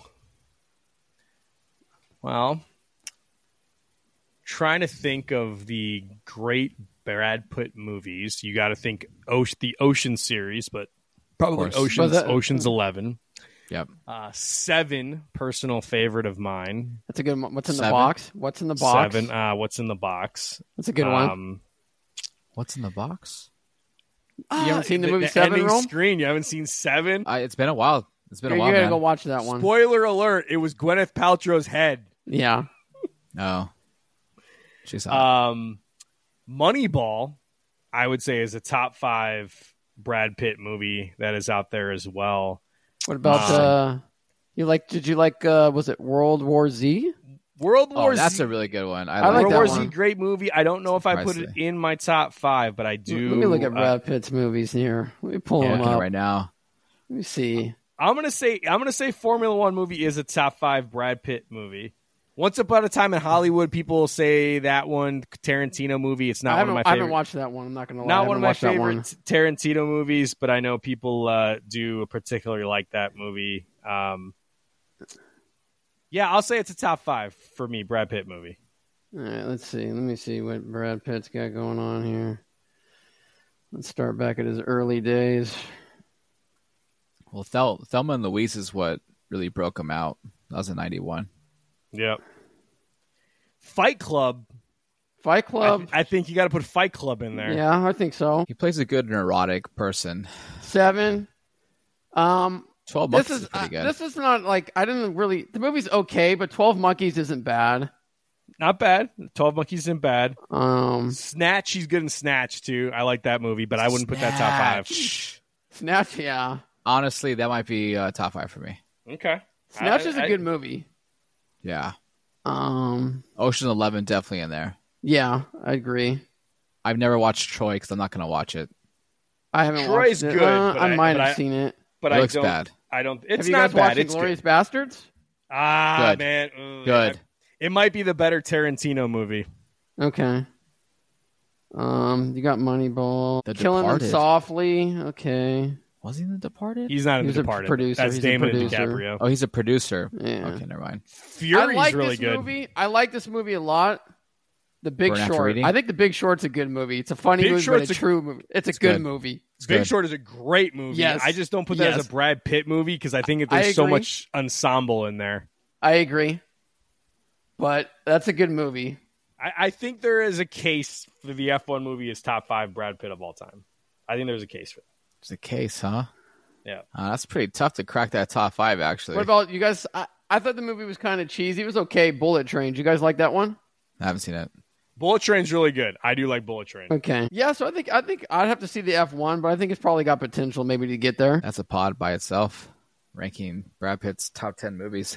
Well, trying to think of the great Brad Pitt movies. You got to think Ocean, the Ocean series, but probably Ocean's, that, Ocean's Eleven. Yep. Uh, Seven, personal favorite of mine. That's a good one. What's in Seven. the box? What's in the box? Seven. Uh, what's in the box? That's a good um, one. What's in the box? You haven't uh, seen the, the movie the Seven, ending Rome? Screen. You haven't seen Seven? Uh, it's been a while. It's been You're, a while, You gotta man. go watch that one. Spoiler alert, it was Gwyneth Paltrow's head. Yeah. No. She's hot. Um, Moneyball, I would say, is a top five Brad Pitt movie that is out there as well. What about, um, uh, you like, did you like, uh, was it World War Z? World War oh, Z. That's a really good one. I, I like World that War one. Z, great movie. I don't know if I put it in my top five, but I do. Let me look at Brad Pitt's movies here. Let me pull yeah, them up right now. Let me see. I'm gonna say I'm gonna say Formula One movie is a top five Brad Pitt movie. Once Upon a Time in Hollywood, people say that one Tarantino movie. It's not I one of my I favorite. haven't watched that one. I'm not gonna lie. Not one of my favorite favorite Tarantino movies, but I know people uh, do particularly like that movie. Um, yeah, I'll say it's a top five for me, Brad Pitt movie. All right, let's see. Let me see what Brad Pitt's got going on here. Let's start back at his early days. Well, Thel- Thelma and Louise is what really broke him out. That was in ninety-one. Yep. Fight Club. Fight Club. I, I think you got to put Fight Club in there. Yeah, I think so. He plays a good neurotic person. Seven. Um, Twelve Monkeys this is, is pretty good. Uh, this is not like I didn't really. The movie's okay, but Twelve Monkeys isn't bad. Not bad. Twelve Monkeys isn't bad. Um, Snatch. He's good in Snatch too. I like that movie, but I wouldn't Snatch. put that top five. Snatch. Yeah. Honestly, that might be uh, top five for me. Okay. Snatch I, is a I, good movie. Yeah. Um. Ocean Eleven definitely in there. Yeah, I agree. I've never watched Troy because I'm not going to watch it. I haven't Troy's watched it. good. Uh, I, I might but have I, seen it. But it I looks don't. bad. I don't. It's have you not guys bad. watched It's Glorious good. Bastards? Ah, Good. man. Ugh, Good. I, it might be the better Tarantino movie. Okay. Um, you got Moneyball. The Killing Departed. Them Softly. Okay. Was he in The Departed? He's not in He's The a Departed. producer. That's He's a Damon producer. DiCaprio. Oh, he's a producer. Yeah. Okay, never mind. Fury's I like really this good. movie. I like this movie a lot. The Big Burn After Short. Reading? I think The Big Short's a good movie. It's a funny Big movie, Short's but a a- true movie. It's a It's good, good. movie. It's Big good. Short is a great movie. Yes. I just don't put that Yes. as a Brad Pitt movie because I think that I there's so agree. much ensemble in there. I agree. But that's a good movie. I, I think there is a case for the F one movie as top five Brad Pitt of all time. I think there's a case for that. It's a case, huh? Yeah. Uh, that's pretty tough to crack that top five, actually. What about you guys? I, I thought the movie was kind of cheesy. It was okay. Bullet Train. Did you guys like that one? I haven't seen it. Bullet Train's really good. I do like Bullet Train. Okay. Yeah, so I think I think I'd have to see the F one, but I think it's probably got potential maybe to get there. That's a pod by itself, ranking Brad Pitt's top ten movies.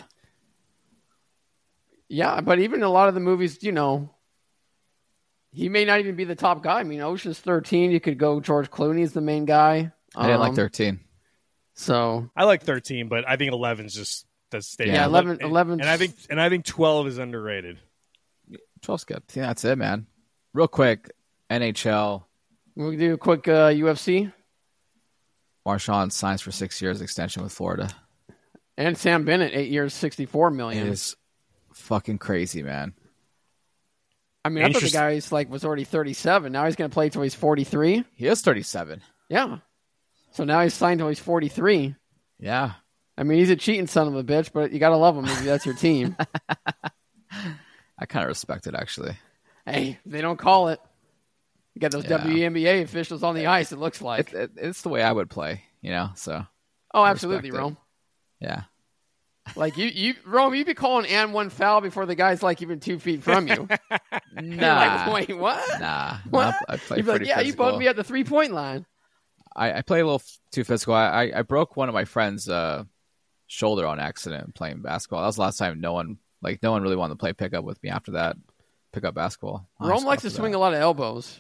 Yeah, but even a lot of the movies, you know, he may not even be the top guy. I mean, Ocean's thirteen, you could go George Clooney's the main guy. I didn't like Um, thirteen. So I like thirteen, but I think eleven's just the state. Yeah, eleven- and, eleven's- and I think and I think twelve is underrated. twelve's good. Yeah, that's it, man. Real quick, N H L. we'll do a quick uh, U F C. Marshawn signs for six years extension with Florida. And Sam Bennett, eight years, sixty-four million. It is fucking crazy, man. I mean, I thought the Interest- guy like was already thirty-seven. Now he's going to play till he's forty-three. He is thirty-seven. Yeah. So now he's signed till he's forty-three. Yeah. I mean, he's a cheating son of a bitch, but you got to love him if that's your team. I kind of respect it, actually. Hey, they don't call it. You got those Yeah. W N B A officials on the ice, it looks like. It, it, it's the way I would play, you know, so. oh, I absolutely, respect it. Rome. Yeah. Like, you, you, Rome, you'd be calling and one foul before the guy's, like, even two feet from you. Nah. You're like, wait, what? Nah. What? I, I play You'd be like, pretty yeah, you physical. bumped me at the three-point line. I, I play a little f- too physical. I, I, I broke one of my friends' uh, shoulder on accident playing basketball. That was the last time no one like no one really wanted to play pickup with me after that. Pickup basketball. Rome likes to swing that. a lot of elbows.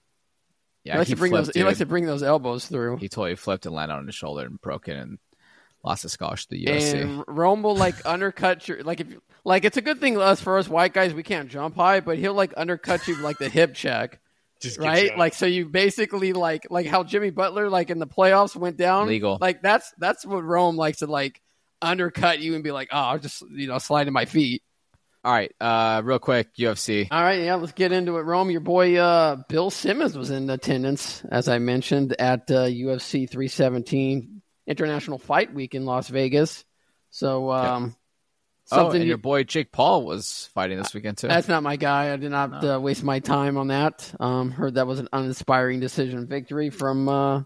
Yeah, he likes he to bring flipped, those. He dude. likes to bring those elbows through. He totally flipped and landed on his shoulder and broke it and lost his scholarship to the U S C. And Rome will like undercut your like if like it's a good thing us for us white guys we can't jump high, but he'll like undercut you like the hip check. Just right, like so you basically like like how Jimmy Butler like in the playoffs went down. Legal, like that's that's what Rome likes to like undercut you and be like, oh, I'll just you know slide in my feet. All right, uh, real quick, U F C. All right, yeah, let's get into it. Rome, your boy uh, Bill Simmons was in attendance, as I mentioned, at uh, U F C three seventeen International Fight Week in Las Vegas. So. Um, yeah. Oh, and you, your boy Jake Paul was fighting this weekend too. That's not my guy. I did not no. uh, waste my time on that. Um, heard that was an uninspiring decision victory from uh,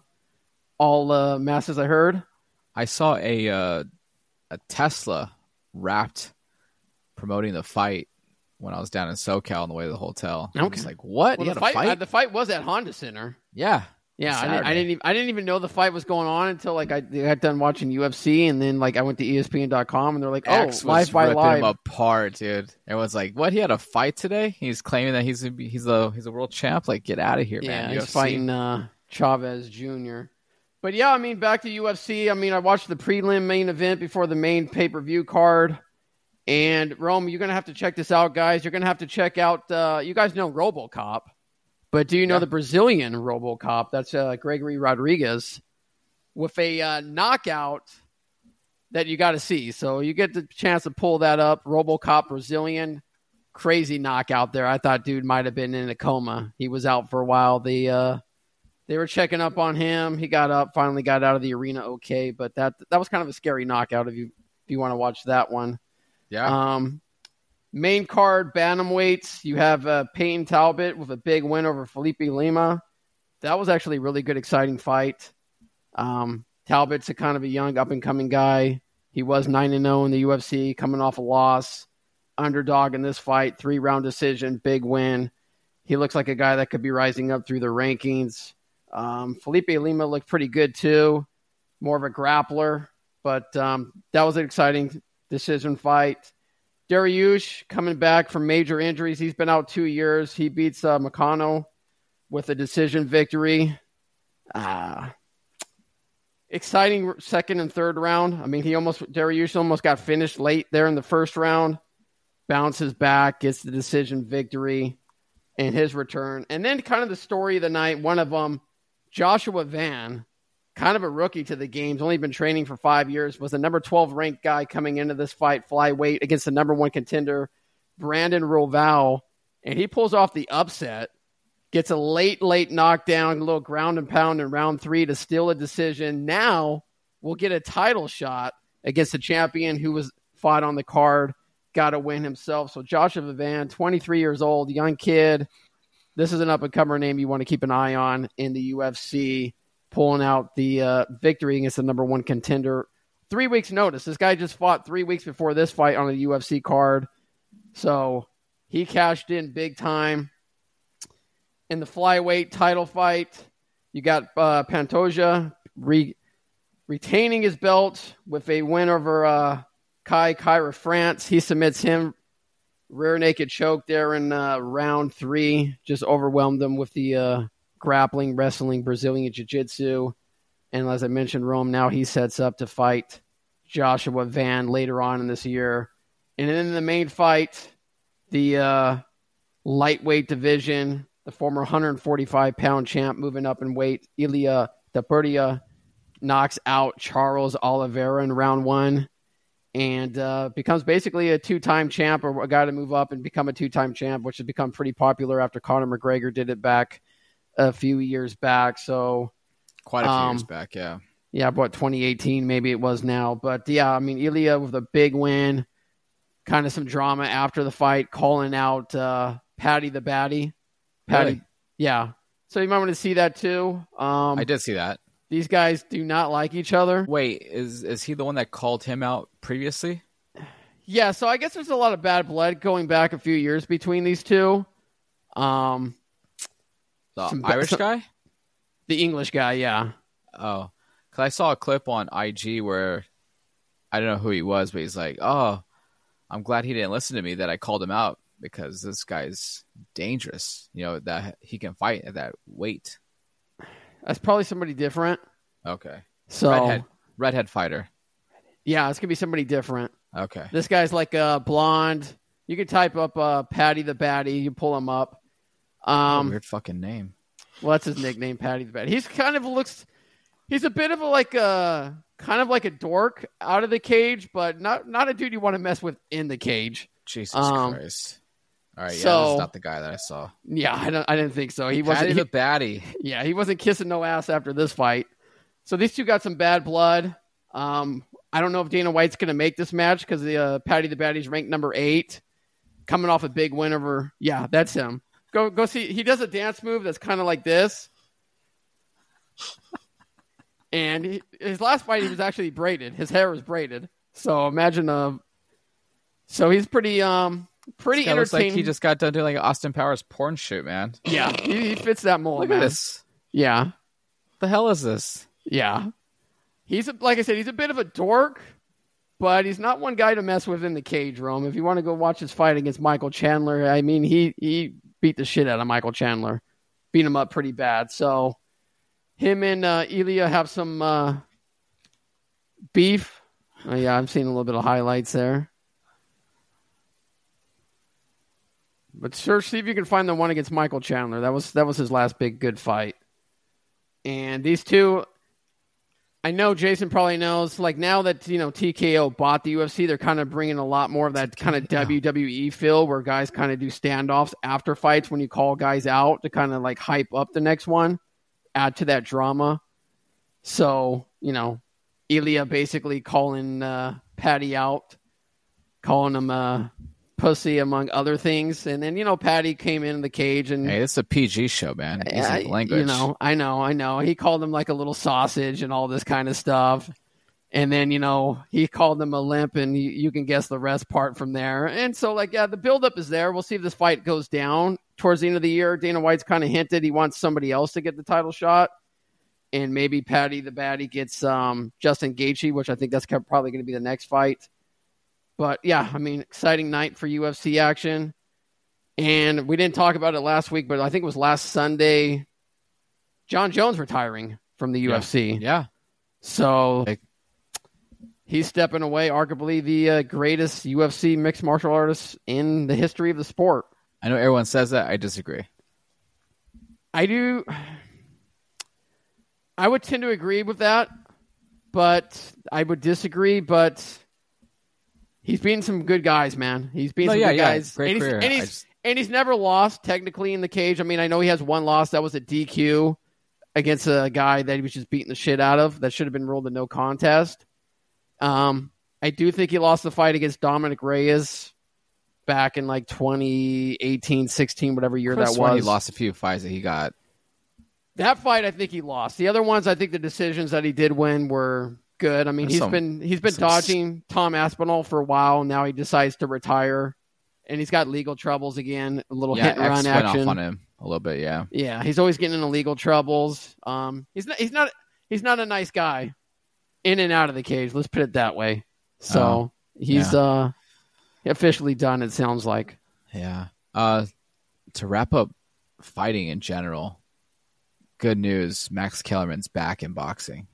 all uh, masses I heard. I saw a uh, a Tesla wrapped promoting the fight when I was down in SoCal on the way to the hotel. Okay. I was like, what? Well, he the, had fight, a fight? Uh, the fight was at Honda Center. Yeah. Yeah, I didn't, I didn't. Even, I didn't even know the fight was going on until like I got done watching U F C, and then like I went to E S P N dot com, and they're like, "Oh, X live was by ripping live." him apart, dude. Everyone's like, "What? He had a fight today? He's claiming that he's he's a he's a world champ. Like, get out of here, yeah, man." he's U F C. fighting uh, Chavez Junior But yeah, I mean, back to U F C. I mean, I watched the prelim main event before the main pay per view card. And Rome, you're gonna have to check this out, guys. You're gonna have to check out. Uh, you guys know RoboCop. But do you know yeah. the Brazilian RoboCop? That's uh, Gregory Rodriguez with a uh, knockout that you got to see. So you get the chance to pull that up. RoboCop Brazilian, crazy knockout there. I thought dude might have been in a coma. He was out for a while. They uh, they were checking up on him. He got up, finally got out of the arena okay. But that that was kind of a scary knockout if you if you want to watch that one. Yeah. Um, Main card, bantamweights, you have uh, Peyton Talbot with a big win over Felipe Lima. That was actually a really good, exciting fight. Um, Talbot's a kind of a young, up-and-coming guy. He was nine and oh in the U F C, coming off a loss. Underdog in this fight, three-round decision, big win. He looks like a guy that could be rising up through the rankings. Um, Felipe Lima looked pretty good, too. More of a grappler. But um, that was an exciting decision fight. Dariush coming back from major injuries. He's been out two years. He beats uh, Makano with a decision victory. Uh, exciting second and third round. I mean, he almost Dariush almost got finished late there in the first round. Bounces back, gets the decision victory in his return. And then kind of the story of the night, one of them, Joshua Van, kind of a rookie to the games, only been training for five years, was the number twelve ranked guy coming into this fight, flyweight, against the number one contender, Brandon Roval. And he pulls off the upset, gets a late, late knockdown, a little ground and pound in round three to steal a decision. Now we'll get a title shot against the champion who was fought on the card, got to win himself. So Joshua Van, twenty-three years old, young kid. This is an up-and-comer name you want to keep an eye on in the U F C. Pulling out the uh, victory against the number one contender. Three weeks notice. This guy just fought three weeks before this fight on a U F C card. So he cashed in big time. In the flyweight title fight, you got uh, Pantoja re- retaining his belt with a win over uh, Kai Kara France. He submits him. Rear naked choke there in uh, round three. Just overwhelmed him with the... Uh, grappling, wrestling, Brazilian jiu-jitsu. And as I mentioned, Rome, now he sets up to fight Joshua Van later on in this year. And then in the main fight, the uh, lightweight division, the former one forty-five pound champ moving up in weight, Ilia Topuria, knocks out Charles Oliveira in round one and uh, becomes basically a two-time champ, or a guy to move up and become a two-time champ, which has become pretty popular after Conor McGregor did it back a few years back. So quite a few um, years back. Yeah. Yeah. What, twenty eighteen, maybe it was now, but yeah, I mean, Ilia with a big win, kind of some drama after the fight, calling out uh, Patty the Batty. Patty. Really? Yeah. So you might want to see that too. Um, I did see that. These guys do not like each other. Wait, is, is he the one that called him out previously? Yeah. So I guess there's a lot of bad blood going back a few years between these two. Um, The Some, Irish some, guy? The English guy, yeah. Oh. Because I saw a clip on I G where I don't know who he was, but he's like, oh, I'm glad he didn't listen to me that I called him out because this guy's dangerous. You know, that he can fight at that weight. That's probably somebody different. Okay. So Redhead, redhead fighter. Yeah, it's going to be somebody different. Okay. This guy's like a blonde. You can type up uh, Patty the Batty. You pull him up. Um, weird fucking name. Well, that's his nickname, Patty the Batty. He's kind of looks. He's a bit of a like a kind of like a dork out of the cage, but not not a dude you want to mess with in the cage. Jesus um, Christ! All right, yeah, so, that's not the guy that I saw. Yeah, I don't. I didn't think so. He Patty wasn't the he, Batty. Yeah, he wasn't kissing no ass after this fight. So these two got some bad blood. Um, I don't know if Dana White's going to make this match because the uh, Patty the Batty's ranked number eight, coming off a big win over. Yeah, that's him. Go go see. He does a dance move that's kind of like this. And he, his last fight, he was actually braided. His hair was braided. So imagine a. So he's pretty um pretty It looks entertaining. like he just got done doing like an Austin Powers porn shoot, man. Yeah, he, he fits that mold. Look man. at this. Yeah, What the hell is this? yeah. He's a, like I said, he's a bit of a dork, but he's not one guy to mess with in the cage, Rome. If you want to go watch his fight against Michael Chandler, I mean, he he beat the shit out of Michael Chandler, beat him up pretty bad. So him and uh, Ilya have some uh, beef. Oh, yeah, I'm seeing a little bit of highlights there. But search, see if you can find the one against Michael Chandler. That was that was his last big good fight. And these two, I know Jason probably knows. Like now that you know T K O bought the U F C, they're kind of bringing a lot more of that kind of W W E feel, where guys kind of do standoffs after fights when you call guys out to kind of like hype up the next one, add to that drama. So you know, Ilya basically calling uh, Patty out, calling him a pussy among other things, and then you know Patty came in the cage and Hey, this is a P G show, man. Easy I- language. you know, I know, I know. He called him like a little sausage and all this kind of stuff, and then you know he called him a limp, and you, you can guess the rest part from there. And so like yeah, the buildup is there. We'll see if this fight goes down towards the end of the year. Dana White's kind of hinted he wants somebody else to get the title shot. And maybe Patty the Batty gets um, Justin Gaethje, which I think that's probably going to be the next fight. But, yeah, I mean, exciting night for U F C action. And we didn't talk about it last week, but I think it was last Sunday. John Jones retiring from the U F C. Yeah. yeah. So he's stepping away, arguably the uh, greatest U F C mixed martial artist in the history of the sport. I know everyone says that. I disagree. I do... I would tend to agree with that, but I would disagree. But he's beaten some good guys, man. He's beaten No, some yeah, good yeah. guys, Great and he's, career. and, I he's, just- and he's never lost technically in the cage. I mean, I know he has one loss. That was a D Q against a guy that he was just beating the shit out of. That should have been ruled a no contest. Um, I do think he lost the fight against Dominic Reyes back in like twenty eighteen, sixteen, whatever year Could've that sworn was. He lost a few fights that he got. That fight, I think he lost. The other ones, I think the decisions that he did win were good. I mean, There's he's some- been he's been some- dodging Tom Aspinall for a while. Now he decides to retire, and he's got legal troubles again. A little Yeah, hit and X run went action. off on him a little bit. Yeah. Yeah, he's always getting into legal troubles. Um, he's not he's not he's not a nice guy in and out of the cage. Let's put it that way. So Oh, he's yeah. uh officially done. It sounds like. Yeah. Uh, to wrap up fighting in general, good news. Max Kellerman's back in boxing.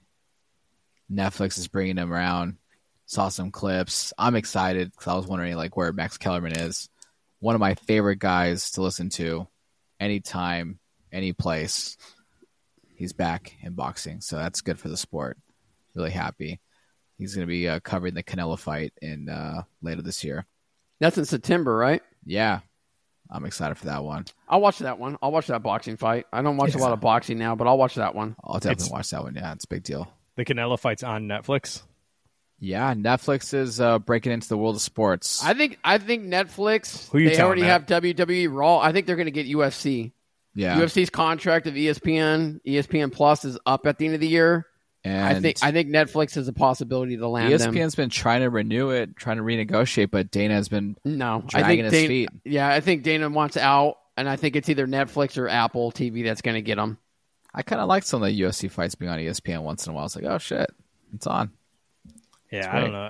Netflix is bringing him around. Saw some clips. I'm excited because I was wondering like where Max Kellerman is. One of my favorite guys to listen to anytime, any place. He's back in boxing. So that's good for the sport. Really happy. He's going to be uh, covering the Canelo fight in uh, later this year. That's in September, right? Yeah. I'm excited for that one. I'll watch that one. I'll watch that boxing fight. I don't watch Yeah. a lot of boxing now, but I'll watch that one. I'll definitely It's- watch that one. Yeah, it's a big deal. The Canelo fight's on Netflix. Yeah, Netflix is uh, breaking into the world of sports. I think I think Netflix. Who you they telling, already Matt? have W W E Raw. I think they're going to get U F C. yeah, U F C's contract of E S P N, E S P N Plus is up at the end of the year. and I think I think Netflix has a possibility to land E S them. P N's been trying to renew it, trying to renegotiate, but Dana has been No, I dragging think his Dana, feet. Yeah, I think Dana wants out, and I think it's either Netflix or Apple T V that's going to get them. I kind of like some of the U F C fights being on E S P N once in a while. It's like, oh shit, it's on. Yeah, That's I don't great. know.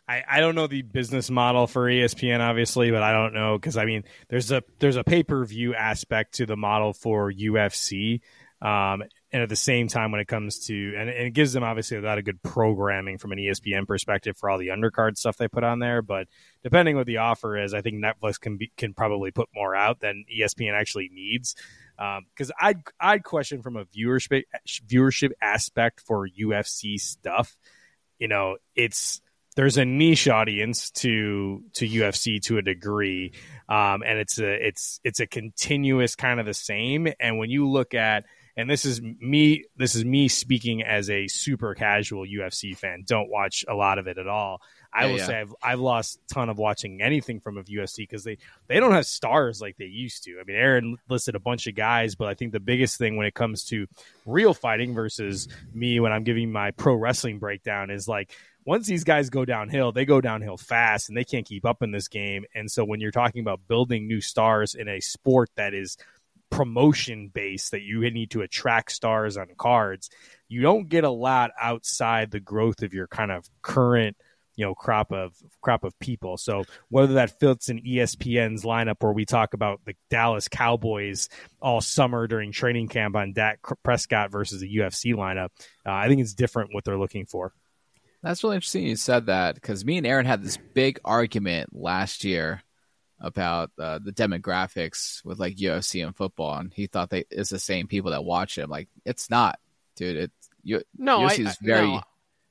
I, I don't know the business model for E S P N, obviously, but I don't know because I mean, there's a there's a pay per view aspect to the model for U F C, um, and at the same time, when it comes to and, and it gives them obviously a lot of good programming from an E S P N perspective for all the undercard stuff they put on there. But depending what the offer is, I think Netflix can be, can probably put more out than E S P N actually needs. Because um, I'd I'd question from a viewership viewership aspect for U F C stuff, you know, it's. There's a niche audience to to U F C to a degree, um, and it's a it's it's a continuous kind of the same. And when you look at, and this is me, this is me speaking as a super casual U F C fan. Don't watch a lot of it at all. I yeah, will yeah. say I've I've lost a ton of watching anything from of U F C because they they don't have stars like they used to. I mean, Aaron listed a bunch of guys, but I think the biggest thing when it comes to real fighting versus me when I'm giving my pro wrestling breakdown is like. Once these guys go downhill, they go downhill fast and they can't keep up in this game. And so when you're talking about building new stars in a sport that is promotion based, that you need to attract stars on cards, you don't get a lot outside the growth of your kind of current, you know, crop of crop of people. So whether that fits in E S P N's lineup where we talk about the Dallas Cowboys all summer during training camp on Dak Prescott versus the U F C lineup, uh, I think it's different what they're looking for. That's really interesting you said that because me and Aaron had this big argument last year about uh, the demographics with like U F C and football, and he thought they it's the same people that watch it. I'm like, it's not, dude. It's you. No, U F C I, is very. no.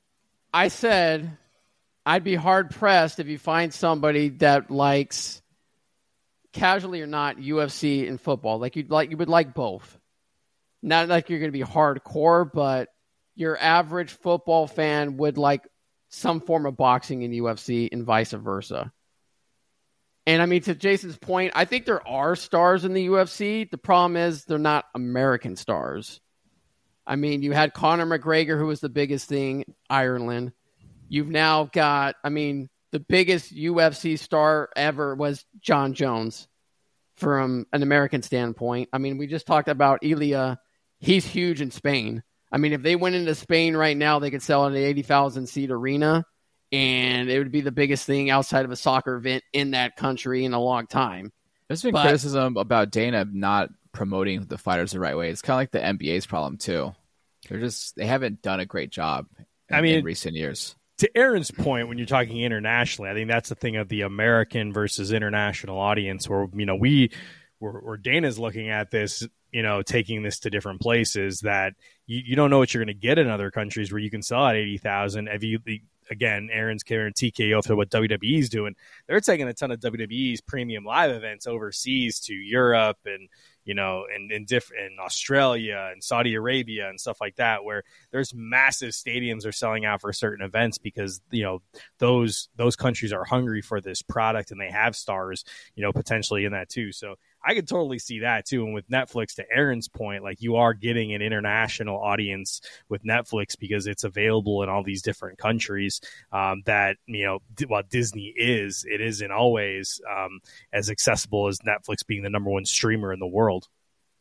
I said I'd be hard pressed if you find somebody that likes casually or not U F C and football. Like you'd like you would like both. Not like you're going to be hardcore, but. Your average football fan would like some form of boxing in U F C and vice versa. And I mean, to Jason's point, I think there are stars in the U F C. The problem is they're not American stars. I mean, you had Conor McGregor, who was the biggest thing, Ireland. You've now got, I mean, the biggest U F C star ever was John Jones from an American standpoint. I mean, we just talked about Ilya. He's huge in Spain. I mean, if they went into Spain right now, they could sell an eighty thousand seat arena, and it would be the biggest thing outside of a soccer event in that country in a long time. There's been but, criticism about Dana not promoting the fighters the right way. It's kind of like the N B A's problem, too. They're just, they haven't done a great job in, I mean, in recent years. To Aaron's point, when you're talking internationally, I think that's the thing of the American versus international audience where, you know, we, where, where Dana's looking at this, you know, taking this to different places that you, you don't know what you're going to get in other countries where you can sell at eighty thousand. If you, again, Aaron's carrying T K O for what W W E is doing. They're taking a ton of W W E's premium live events overseas to Europe and, you know, and in different in Australia and Saudi Arabia and stuff like that, where there's massive stadiums are selling out for certain events because, you know, those those countries are hungry for this product and they have stars, you know, potentially in that too. So I could totally see that too. And with Netflix, to Aaron's point, like you are getting an international audience with Netflix because it's available in all these different countries um, that, you know, while Disney is, it isn't always um, as accessible as Netflix being the number one streamer in the world.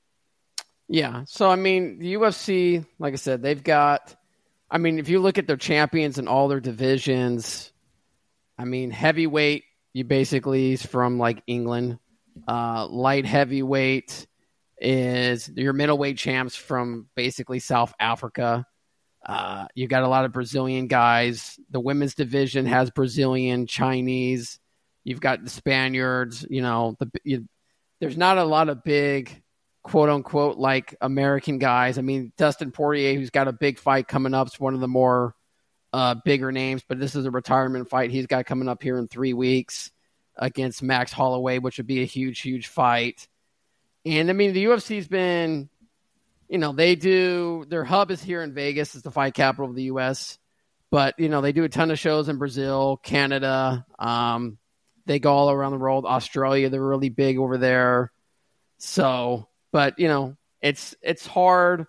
Yeah. So, I mean, the U F C, like I said, they've got, I mean, if you look at their champions in all their divisions, I mean, heavyweight, you basically is from like England. Uh, light heavyweight is your middleweight champs from basically South Africa. Uh, you got a lot of Brazilian guys. The women's division has Brazilian, Chinese. You've got the Spaniards. You know, the you, there's not a lot of big, quote unquote, like American guys. I mean, Dustin Poirier, who's got a big fight coming up, is one of the more uh, bigger names. But this is a retirement fight he's got coming up here in three weeks. Against Max Holloway, which would be a huge, huge fight. And, I mean, the U F C's been, you know, they do, their hub is here in Vegas. It's the fight capital of the U S. But, you know, they do a ton of shows in Brazil, Canada. Um, they go all around the world. Australia, they're really big over there. So, but, you know, it's it's hard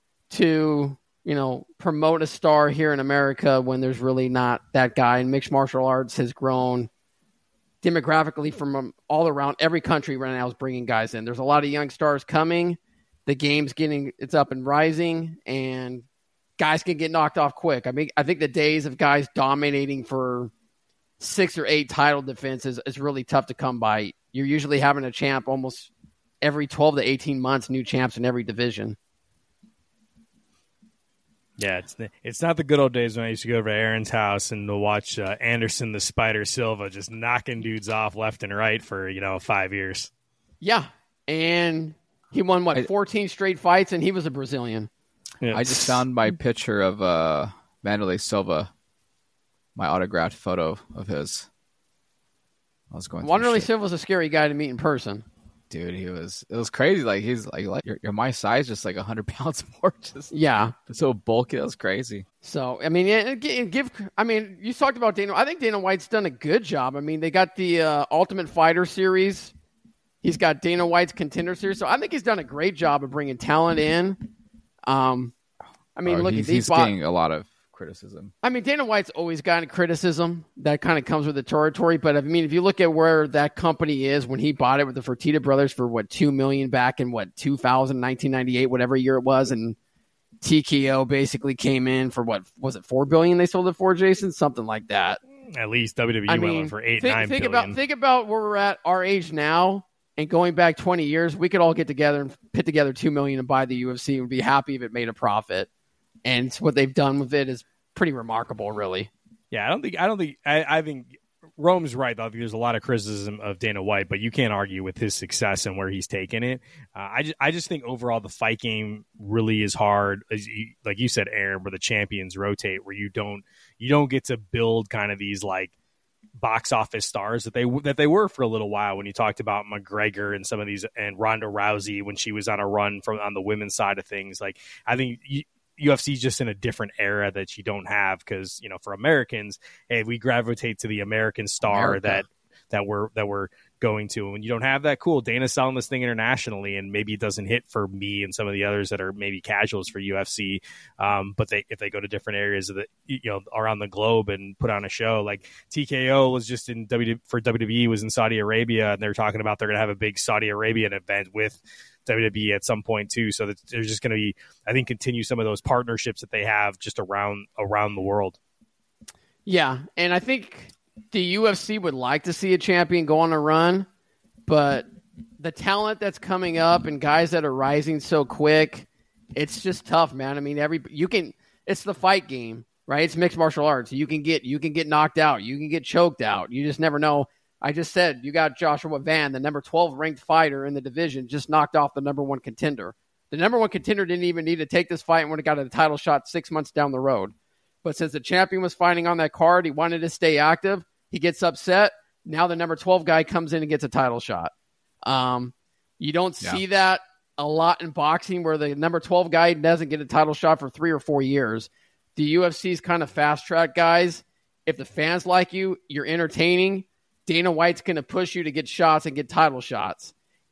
to, you know, promote a star here in America when there's really not that guy. And mixed martial arts has grown demographically from all around every country right now is bringing guys in. There's a lot of young stars coming. The game's getting, it's up and rising, and guys can get knocked off quick. I mean, I think the days of guys dominating for six or eight title defenses is really tough to come by. You're usually having a champ almost every twelve to eighteen months, new champs in every division. Yeah, it's it's not the good old days when I used to go over to Aaron's house and to watch uh, Anderson the Spider Silva just knocking dudes off left and right for, you know, five years. Yeah, and he won, what, fourteen straight fights, and he was a Brazilian. Yeah. I just found my picture of uh, Wanderlei Silva, my autographed photo of his. I was going. Wanderlei Silva's a scary guy to meet in person. Dude, he was. It was crazy. Like he's like, like you're, you're my size, just like a hundred pounds more. Just yeah, so bulky. That was crazy. So I mean, yeah, give. I mean, you talked about Dana. I think Dana White's done a good job. I mean, they got the uh, Ultimate Fighter series. He's got Dana White's Contender series. So I think he's done a great job of bringing talent in. Um, I mean, oh, look, he's, at these he's getting a lot of criticism. I mean, Dana White's always gotten criticism. That kind of comes with the territory. But I mean, if you look at where that company is when he bought it with the Fertitta brothers for what two million back in what two thousand, nineteen ninety-eight, whatever year it was, and T K O basically came in for what was it four billion? They sold it for, Jason, something like that. At least W W E I mean, went for eight, think, nine think billion. about think about where we're at our age now. And going back twenty years, we could all get together and put together two million dollars and buy the U F C and be happy if it made a profit. And what they've done with it is pretty remarkable, really. Yeah, I don't think I don't think I, I think Rome's right. I think there's a lot of criticism of Dana White, but you can't argue with his success and where he's taken it. Uh, I just I just think overall the fight game really is hard, as you, like you said, Aaron, where the champions rotate, where you don't you don't get to build kind of these like box office stars that they that they were for a little while when you talked about McGregor and some of these and Ronda Rousey when she was on a run from on the women's side of things. Like I think you, U F C is just in a different era that you don't have because, you know, for Americans, hey, we gravitate to the American star America. that that we're that we're going to. And when you don't have that, cool, Dana's selling this thing internationally, and maybe it doesn't hit for me and some of the others that are maybe casuals for U F C. Um, but they if they go to different areas of the you know around the globe and put on a show, like T K O was just in W for W W E was in Saudi Arabia, and they're talking about they're going to have a big Saudi Arabian event with W W E at some point too. So that they're just going to be, I think, continue some of those partnerships that they have just around around the world. Yeah, and I think the U F C would like to see a champion go on a run, but the talent that's coming up and guys that are rising so quick, it's just tough, man. I mean, every you can. It's the fight game, right? It's mixed martial arts. You can get you can get knocked out. You can get choked out. You just never know. I just said you got Joshua Van, the number twelve ranked fighter in the division, just knocked off the number one contender. The number one contender didn't even need to take this fight and would have got a title shot six months down the road. But since the champion was fighting on that card, he wanted to stay active. He gets upset. Now the number twelve guy comes in and gets a title shot. Um, you don't yeah. see that a lot in boxing where the number twelve guy doesn't get a title shot for three or four years. The U F C's kind of fast-track guys. If the fans like you, you're entertaining, Dana White's going to push you to get shots and get title shots.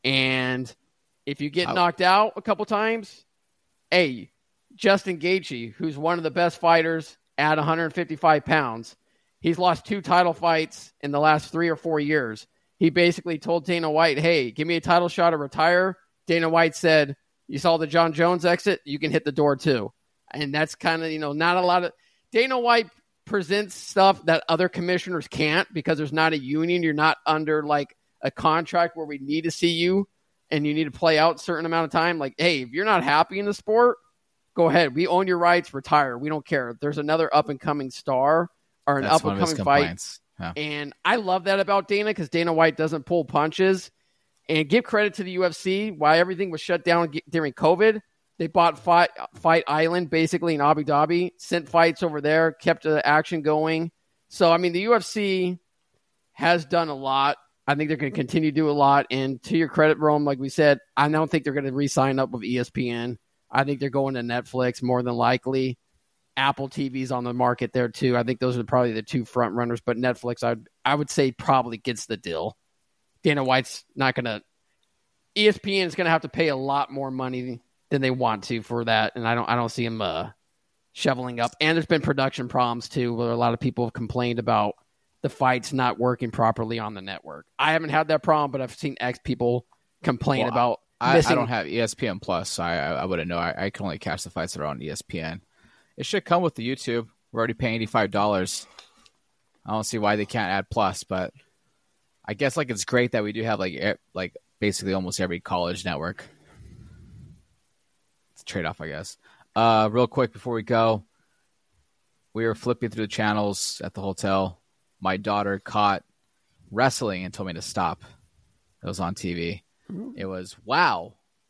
And if you get knocked out a couple times, hey, Justin Gaethje, who's one of the best fighters at one hundred fifty-five pounds, he's lost two title fights in the last three or four years. He basically told Dana White, hey, give me a title shot or retire. Dana White said, you saw the John Jones exit, you can hit the door too. And that's kind of, you know, not a lot of – Dana White presents stuff that other commissioners can't because there's not a union. You're not under like a contract where we need to see you and you need to play out a certain amount of time. Like, hey, if you're not happy in the sport, go ahead. We own your rights. Retire. We don't care. If there's another up-and-coming star or an up-and-coming fight. Yeah. And I love that about Dana because Dana White doesn't pull punches. And give credit to the U F C. Why everything was shut down during COVID, they bought Fight, Fight Island basically in Abu Dhabi, sent fights over there, kept the action going. So, I mean, the U F C has done a lot. I think they're going to continue to do a lot. And to your credit, Rome, like we said, I don't think they're going to re-sign up with E S P N. I think they're going to Netflix more than likely. Apple T V's on the market there too. I think those are probably the two front runners. But Netflix, I I would say probably gets the deal. Dana White's not going to – E S P N is going to have to pay a lot more money than they want to for that, and I don't I don't see him uh, shoveling up. And there's been production problems, too, where a lot of people have complained about the fights not working properly on the network. I haven't had that problem, but I've seen ex people complain well, about I, missing. I don't have E S P N Plus, so I, I wouldn't know. I, I can only catch the fights that are on E S P N. It should come with the YouTube. We're already paying eighty-five dollars. I don't see why they can't add Plus, but I guess like it's great that we do have like e- like basically almost every college network. It's a trade off, I guess. Uh, real quick before we go, we were flipping through the channels at the hotel. My daughter caught wrestling and told me to stop. It was on T V. It was Wow,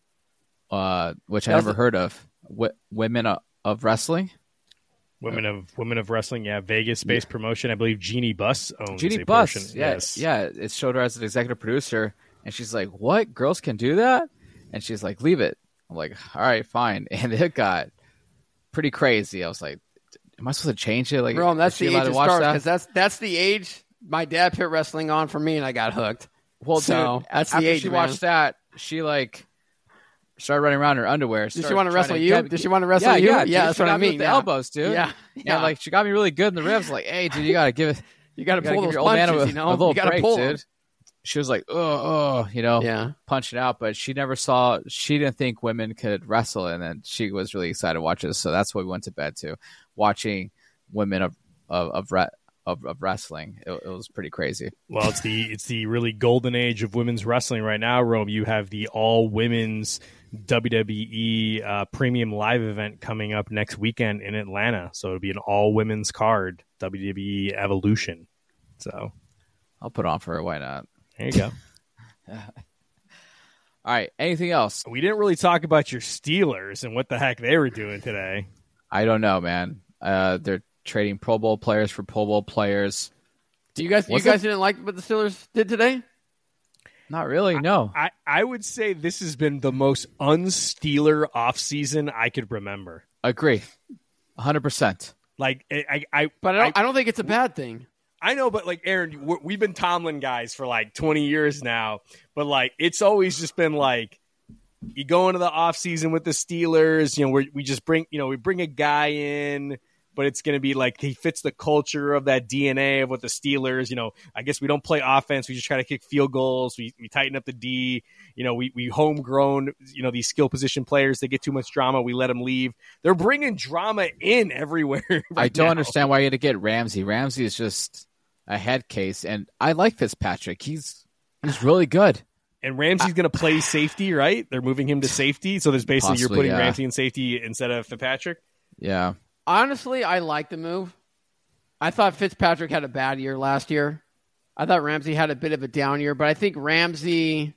uh, which I That was never the- heard of. W- women of, of wrestling. Women of Women of Wrestling, yeah, Vegas-based promotion. I believe Jeannie Buss owns Jeannie a Buss, portion. yeah, Yes. yeah. It showed her as an executive producer, and she's like, "What? Girls can do that?" And she's like, "Leave it." I'm like, "All right, fine." And it got pretty crazy. I was like, "Am I supposed to change it?" Like, Rome, that's is she the allowed age to of watch stars that? because that's that's the age my dad put wrestling on for me, and I got hooked. Well, so dude, that's after the age. she man. watched that, she like started running around in her underwear. Did she want to wrestle you? Get, Did she want to wrestle yeah, you? yeah, Yeah, dude, that's she what got I me mean. with the yeah. elbows, dude. Yeah, Yeah, yeah. like she got me really good in the ribs. Like, hey, dude, you gotta give it. you got to You gotta pull give those your old man punches. a, you know, a little you got to break, pull dude. 'em. She was like, oh, oh, you know, Yeah. punching out, but she never saw. She didn't think women could wrestle, and then she was really excited to watch this. So that's what we went to bed to, watching women of of of, re- of, of wrestling. It, it was pretty crazy. Well, it's the it's the really golden age of women's wrestling right now, Rome. You have the all women's W W E uh, premium live event coming up next weekend in Atlanta. So it'll be an all women's card, W W E Evolution. So I'll put on for her. Why not? there you go. All right. Anything else? We didn't really talk about your Steelers and what the heck they were doing today. I don't know, man. Uh, they're trading Pro Bowl players for Pro Bowl players. Do you guys? Was you guys it- didn't like what the Steelers did today? Not really. No. I, I would say this has been the most un-Steeler offseason I could remember. Agree. one hundred percent. Like, I, I, I But I don't. I, don't think it's a bad thing. I know, but like Aaron, we're- we've been Tomlin guys for like twenty years now, but like it's always just been like you go into the offseason with the Steelers, you know, we we just bring, you know, we bring a guy in, but it's going to be like he fits the culture of that D N A of what the Steelers, you know, I guess we don't play offense. We just try to kick field goals. We we tighten up the D, you know, we, we homegrown, you know, these skill position players, they get too much drama. We let them leave. They're bringing drama in everywhere. Right I don't now. understand why you had to get Ramsey. Ramsey is just a head case, and I like Fitzpatrick. He's he's really good. And Ramsey's going to play safety, right? They're moving him to safety. So there's basically Possibly, you're putting yeah. Ramsey in safety instead of Fitzpatrick. Yeah. Honestly, I like the move. I thought Fitzpatrick had a bad year last year. I thought Ramsey had a bit of a down year, but I think Ramsey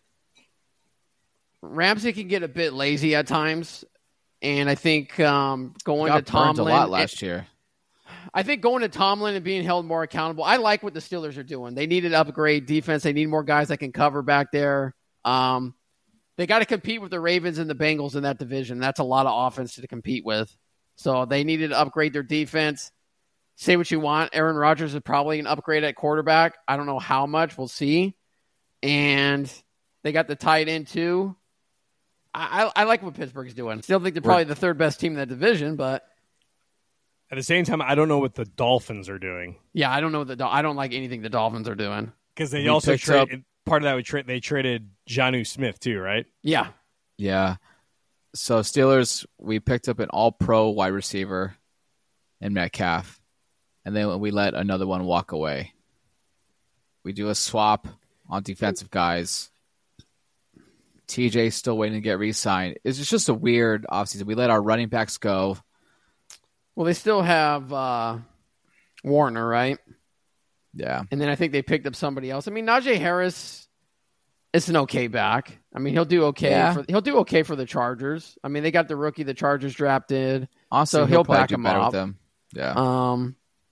Ramsey can get a bit lazy at times, and I think um, going Got to burned Tomlin a lot last year. I think going to Tomlin and being held more accountable. I like what the Steelers are doing. They need to upgrade defense. They need more guys that can cover back there. Um, they got to compete with the Ravens and the Bengals in that division. That's a lot of offense to compete with. So they needed to upgrade their defense. Say what you want. Aaron Rodgers is probably an upgrade at quarterback. I don't know how much. We'll see. And they got the tight end too. I, I, I like what Pittsburgh's doing. Still think they're probably the third best team in that division, but At the same time, I don't know what the Dolphins are doing yeah, I don't know what the Dol- I don't like anything the Dolphins are doing. because they We also picked trade. up- Part of that, we tra- they traded Jonnu Smith too, right? Yeah. Yeah. So Steelers, we picked up an all-pro wide receiver in Metcalf, and then we let another one walk away. We do a swap on defensive guys. T J's still waiting to get re-signed. It's just a weird offseason. We let our running backs go. Well, they still have uh, Warner, right? Yeah. And then I think they picked up somebody else. I mean, Najee Harris is an okay back. I mean, he'll do okay. Yeah. For, he'll do okay for the Chargers. I mean, they got the rookie the Chargers drafted. Also, So he'll, he'll probably back do him better up. with them. Yeah. Um,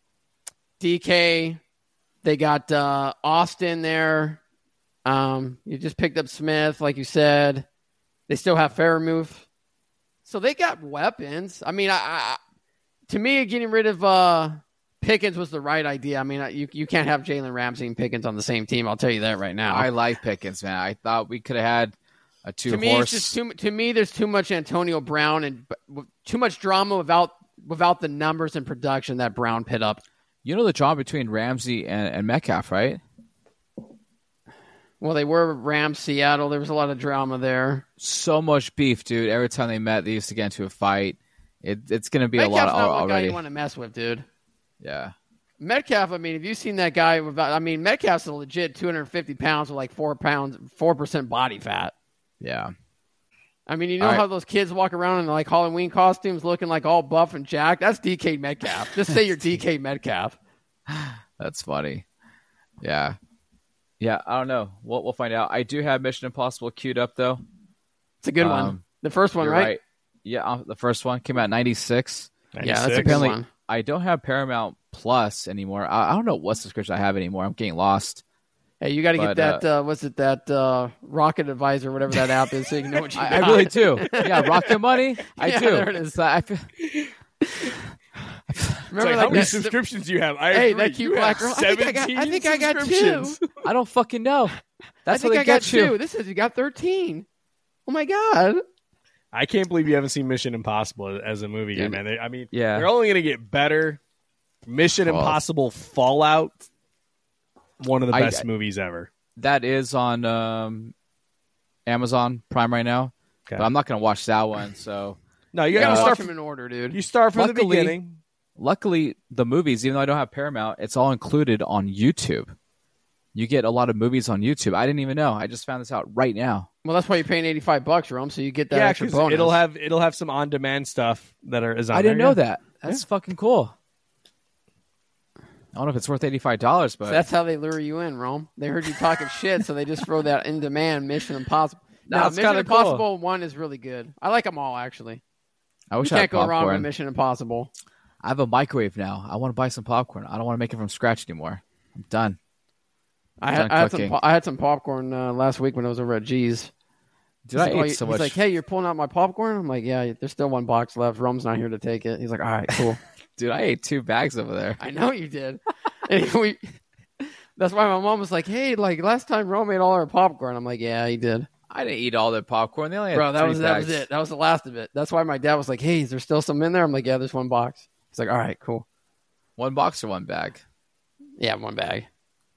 D K, they got uh, Austin there. Um, you just picked up Smith, like you said. They still have Fairmouth. So they got weapons. I mean, I, I to me, getting rid of uh, Pickens was the right idea. I mean, you you can't have Jalen Ramsey and Pickens on the same team. I'll tell you that right now. I like Pickens, man. I thought we could have had a two to me, horse. it's just too. To me, there's too much Antonio Brown and too much drama without without the numbers and production that Brown put up. You know the drama between Ramsey and, and Metcalf, right? Well, they were Rams, Seattle. There was a lot of drama there. So much beef, dude. Every time they met, they used to get into a fight. It, it's going to be a lot Metcalf's not one guy already. you want to mess with, dude. Yeah. Metcalf, I mean, have you seen that guy? Without, I mean, Metcalf's a legit two hundred fifty pounds with like four pounds, four percent body fat. Yeah. I mean, you know All how right. those kids walk around in like Halloween costumes looking like all buff and jacked? That's D K Metcalf. Just say you're D K Metcalf. That's funny. Yeah. Yeah, I don't know. We'll, we'll find out. I do have Mission Impossible queued up, though. It's a good Um, one. The first one, You're right? Yeah, uh, the first one came out in ninety-six. Yeah, that's a ninety-six? good Apparently, one. I don't have Paramount Plus anymore. I, I don't know what subscription I have anymore. I'm getting lost. Hey, you got to get But, that. Uh, what's it? That uh, Rocket Advisor, whatever that app is, so you can know what you. I, I got. really do. Yeah, Rocket Money. I Yeah, do. there it is. So I feel, It's Remember like, like how many that- subscriptions do you have? I Hey, agree. that cute you black have girl. I think I got- I think I got two. subscriptions. I don't fucking know. That's I think what they I got get you. two. This says you got thirteen. Oh my god! I can't believe you haven't seen Mission Impossible as a movie yet, Dude. man. They, I mean, Yeah. they're only going to get better. Mission Well, Impossible Fallout, one of the I- best movies ever. That is on um, Amazon Prime right now. Okay. But I'm not going to watch that one. So No, you You got gotta to watch start. them From, in order, dude. you start from the Luckily- beginning. luckily, the movies, even though I don't have Paramount, it's all included on YouTube. You get a lot of movies on YouTube. I didn't even know. I just found this out right now. Well, that's why you're paying eighty-five bucks, Rome, so you get that Yeah, extra because bonus. it'll have it'll have some on demand stuff that are is on I didn't there, know yeah. that. That's fucking cool. I don't know if it's worth eighty-five dollars, but So that's how they lure you in, Rome. They heard you talking shit, so they just throw that in demand Mission Impossible. No, No, it's Mission kinda cool. Impossible one is really good. I like them all, actually. I You wish I had can't go wrong with popcorn. Mission Impossible. I have a microwave now. I want to buy some popcorn. I don't want to make it from scratch anymore. I'm done. I Done had, I had some. cooking. po- I had some popcorn uh, last week when I was over at G's. Dude, I He's like, ate so he's much. like, "Hey, you're pulling out my popcorn." I'm like, "Yeah, there's still one box left. Rome's not here to take it." He's like, "All right, cool." Dude, I ate two bags over there. I know you did. And we, that's why my mom was like, "Hey, like last time Rome ate all our popcorn." I'm like, "Yeah, he did." I didn't eat all the popcorn. They only had Bro, that three was that bags. was it. That was the last of it. That's why my dad was like, "Hey, is there still some in there?" I'm like, "Yeah, there's one box." He's like, "All right, cool." One box or one bag? Yeah, one bag.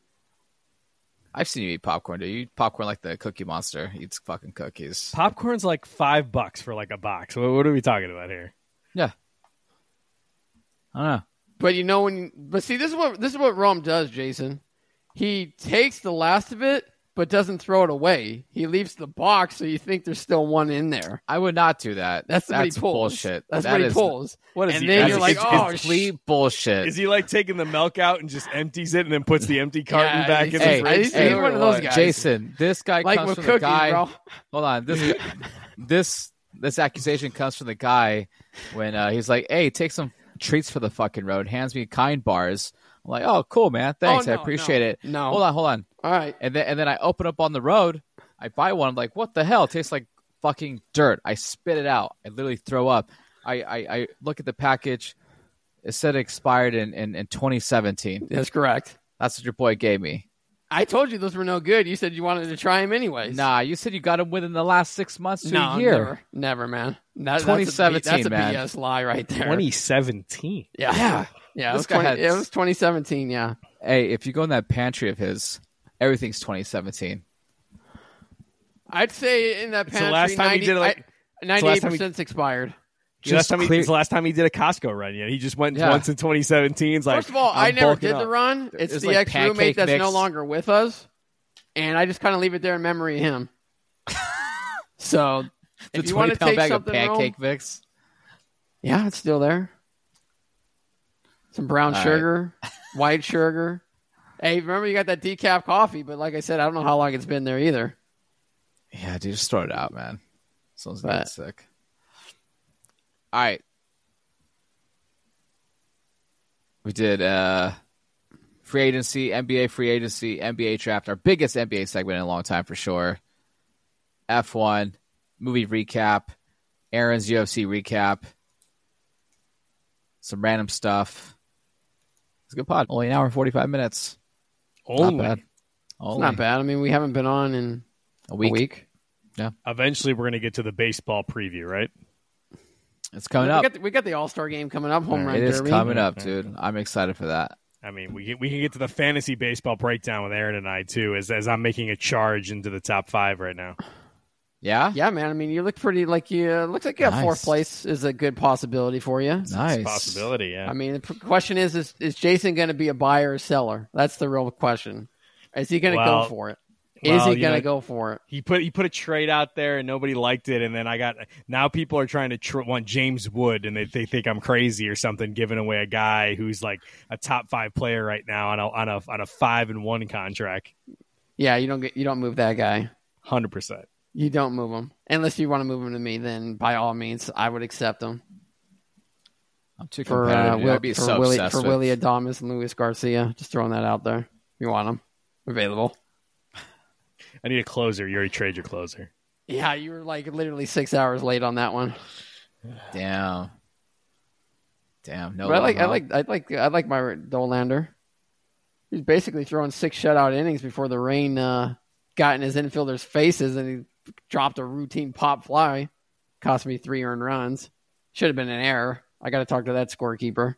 I've seen you eat popcorn. Do you eat popcorn like the Cookie Monster eats fucking cookies? Popcorn's like five bucks for like a box. What, what are we talking about here? Yeah. I don't know. But you know when, but see, this is what this is what Rome does, Jason. He takes the last of it, but doesn't throw it away. He leaves the box, so you think there's still one in there. I would not do that. That's, what he That's pulls. bullshit. That's That what he is- pulls. What is And he? then is- you're like, is- oh, is, Complete bullshit. is he like taking the milk out and just empties it and then puts the empty carton Yeah, back in he's- the hey, fridge? he's hey, one of those guys. Jason, this guy Like comes with from cookies, the guy. bro. Hold on. This guy- this this accusation comes from the guy when uh, he's like, "Hey, take some treats for the fucking road." Hands me kind bars. I'm like, "Oh, cool, man. Thanks. Oh, I no, appreciate no, it." no. Hold on, hold on. All right. And then and then I open up on the road. I buy one. I'm like, "What the hell? It tastes like fucking dirt." I spit it out. I literally throw up. I I, I look at the package. It said it expired in, in, in twenty seventeen. That's correct. That's what your boy gave me. I told you those were no good. You said you wanted to try them anyways. Nah, you said you got them within the last six months to no, a year. never, never, man. That, twenty That's seventeen, a, B- man. that's a B S lie right there. twenty seventeen. Yeah, Yeah. yeah. It This was, guy 20, had- it was twenty seventeen. Yeah. Hey, if you go in that pantry of his, everything's twenty seventeen. I'd say in that It's the pantry, last time he ninety, did it, like- I- ninety-eight percent is expired. The last, Just time he, clear- it's the last time he did a Costco run yet. He just went Yeah. once in twenty seventeen. It's like, First of all, I'm I never bulking did the up. run. It's There's the like ex-roommate pancake that's mix. no longer with us, and I just kind of leave it there in memory of him. So The if you want to twenty pound take bag of something, pancake Rome, mix. yeah, it's still there. Some brown All right. sugar, white sugar. Hey, remember you got that decaf coffee, but like I said, I don't know how long it's been there either. Yeah, dude, just throw it out, man. Someone's getting But- sick. All right. We did uh, free agency, N B A free agency, N B A draft, our biggest N B A segment in a long time for sure. F one, movie recap, Aaron's U F C recap, some random stuff. It's a good pod. Only an hour and forty-five minutes. Only. Not bad. It's Only not bad. I mean, we haven't been on in a a week. week. Eventually, we're going to get to the baseball preview, right? It's coming we up. Got the, we got the All Star game coming up. Home All run right. It is derby. coming up, dude. I'm excited for that. I mean, we get, we can get to the fantasy baseball breakdown with Aaron and I too, as as I'm making a charge into the top five right now. Yeah? Yeah, man. I mean, you look pretty like you uh, looks like you have Nice. fourth place is a good possibility for you. Nice. It's a possibility, yeah. I mean, the p- question is, is, is Jason going to be a buyer or seller? That's the real question. Is he going to Well, go for it? well, Is he you going to know, go for it? He put he put a trade out there and nobody liked it, and then I got now people are trying to tr- want James Wood, and they, they think I'm crazy or something, giving away a guy who's like a top five player right now on a on a on a five and one contract. Yeah, you don't get you don't move that guy. Hundred percent. You don't move him unless you want to move him to me. Then by all means, I would accept him I'm too for competitive. uh, dude. Will, I'd be for so Willie obsessed for with- Willie Adames and Luis Garcia. Just throwing that out there. You want him available? I need a closer. You already trade your closer. Yeah, you were like literally six hours late on that one. Damn. Damn. No. But I like, love, I huh? like, I like, I like my Dolander. He's basically throwing six shutout innings before the rain uh, got in his infielders' faces, and he dropped a routine pop fly. Cost me three earned runs. Should have been an error. I got to talk to that scorekeeper.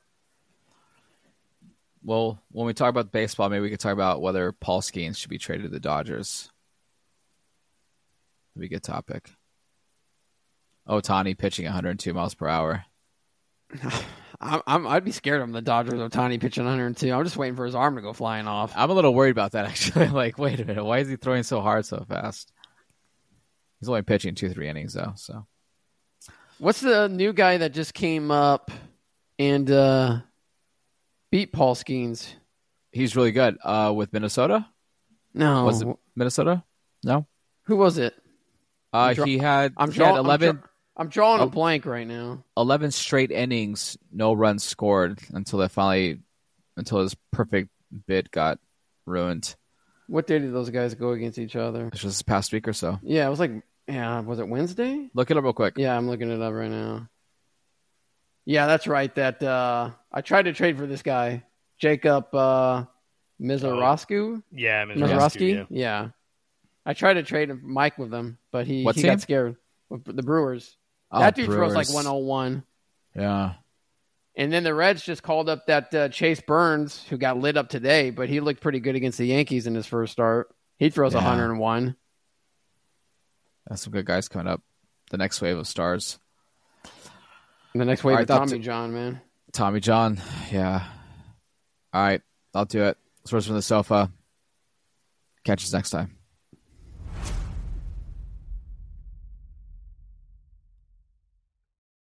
Well, when we talk about baseball, maybe we could talk about whether Paul Skeens should be traded to the Dodgers. That'd be a good topic. Ohtani pitching one hundred two miles per hour. I'm, I'm, I'd be scared of him. The Dodgers, Ohtani pitching one hundred two. I'm just waiting for his arm to go flying off. I'm a little worried about that, actually. Like, wait a minute. Why is he throwing so hard so fast? He's only pitching two, three innings, though. So What's the new guy that just came up and uh, beat Paul Skeens? he's really good. Uh, with Minnesota? No. Was it Minnesota? No? Who was it? Uh, draw- he had, I'm, he draw- had I'm eleven, draw- I'm drawing Oh. a blank right now. eleven straight innings, no runs scored until they finally, until his perfect bid got ruined. What day did those guys go against each other? It's just this past week or so. Yeah, it was like, yeah, was it Wednesday? Look it up real quick. Yeah, I'm looking it up right now. Yeah, that's right. That uh, I tried to trade for this guy, Jacob uh, Mizorowski. Yeah, Mizorowski? yeah. Yeah. I tried to trade Mike with him, but he, What he team? got scared. With the Brewers. Oh, that dude Brewers. throws like one oh one. Yeah. And then the Reds just called up that uh, Chase Burns, who got lit up today, but he looked pretty good against the Yankees in his first start. He throws Yeah. one oh one. That's some good guys coming up. The next wave of stars. And the next wave All right, of that's Tommy it. John, man. Tommy John. Yeah. All right. I'll do it. Source from the sofa. Catch us next time.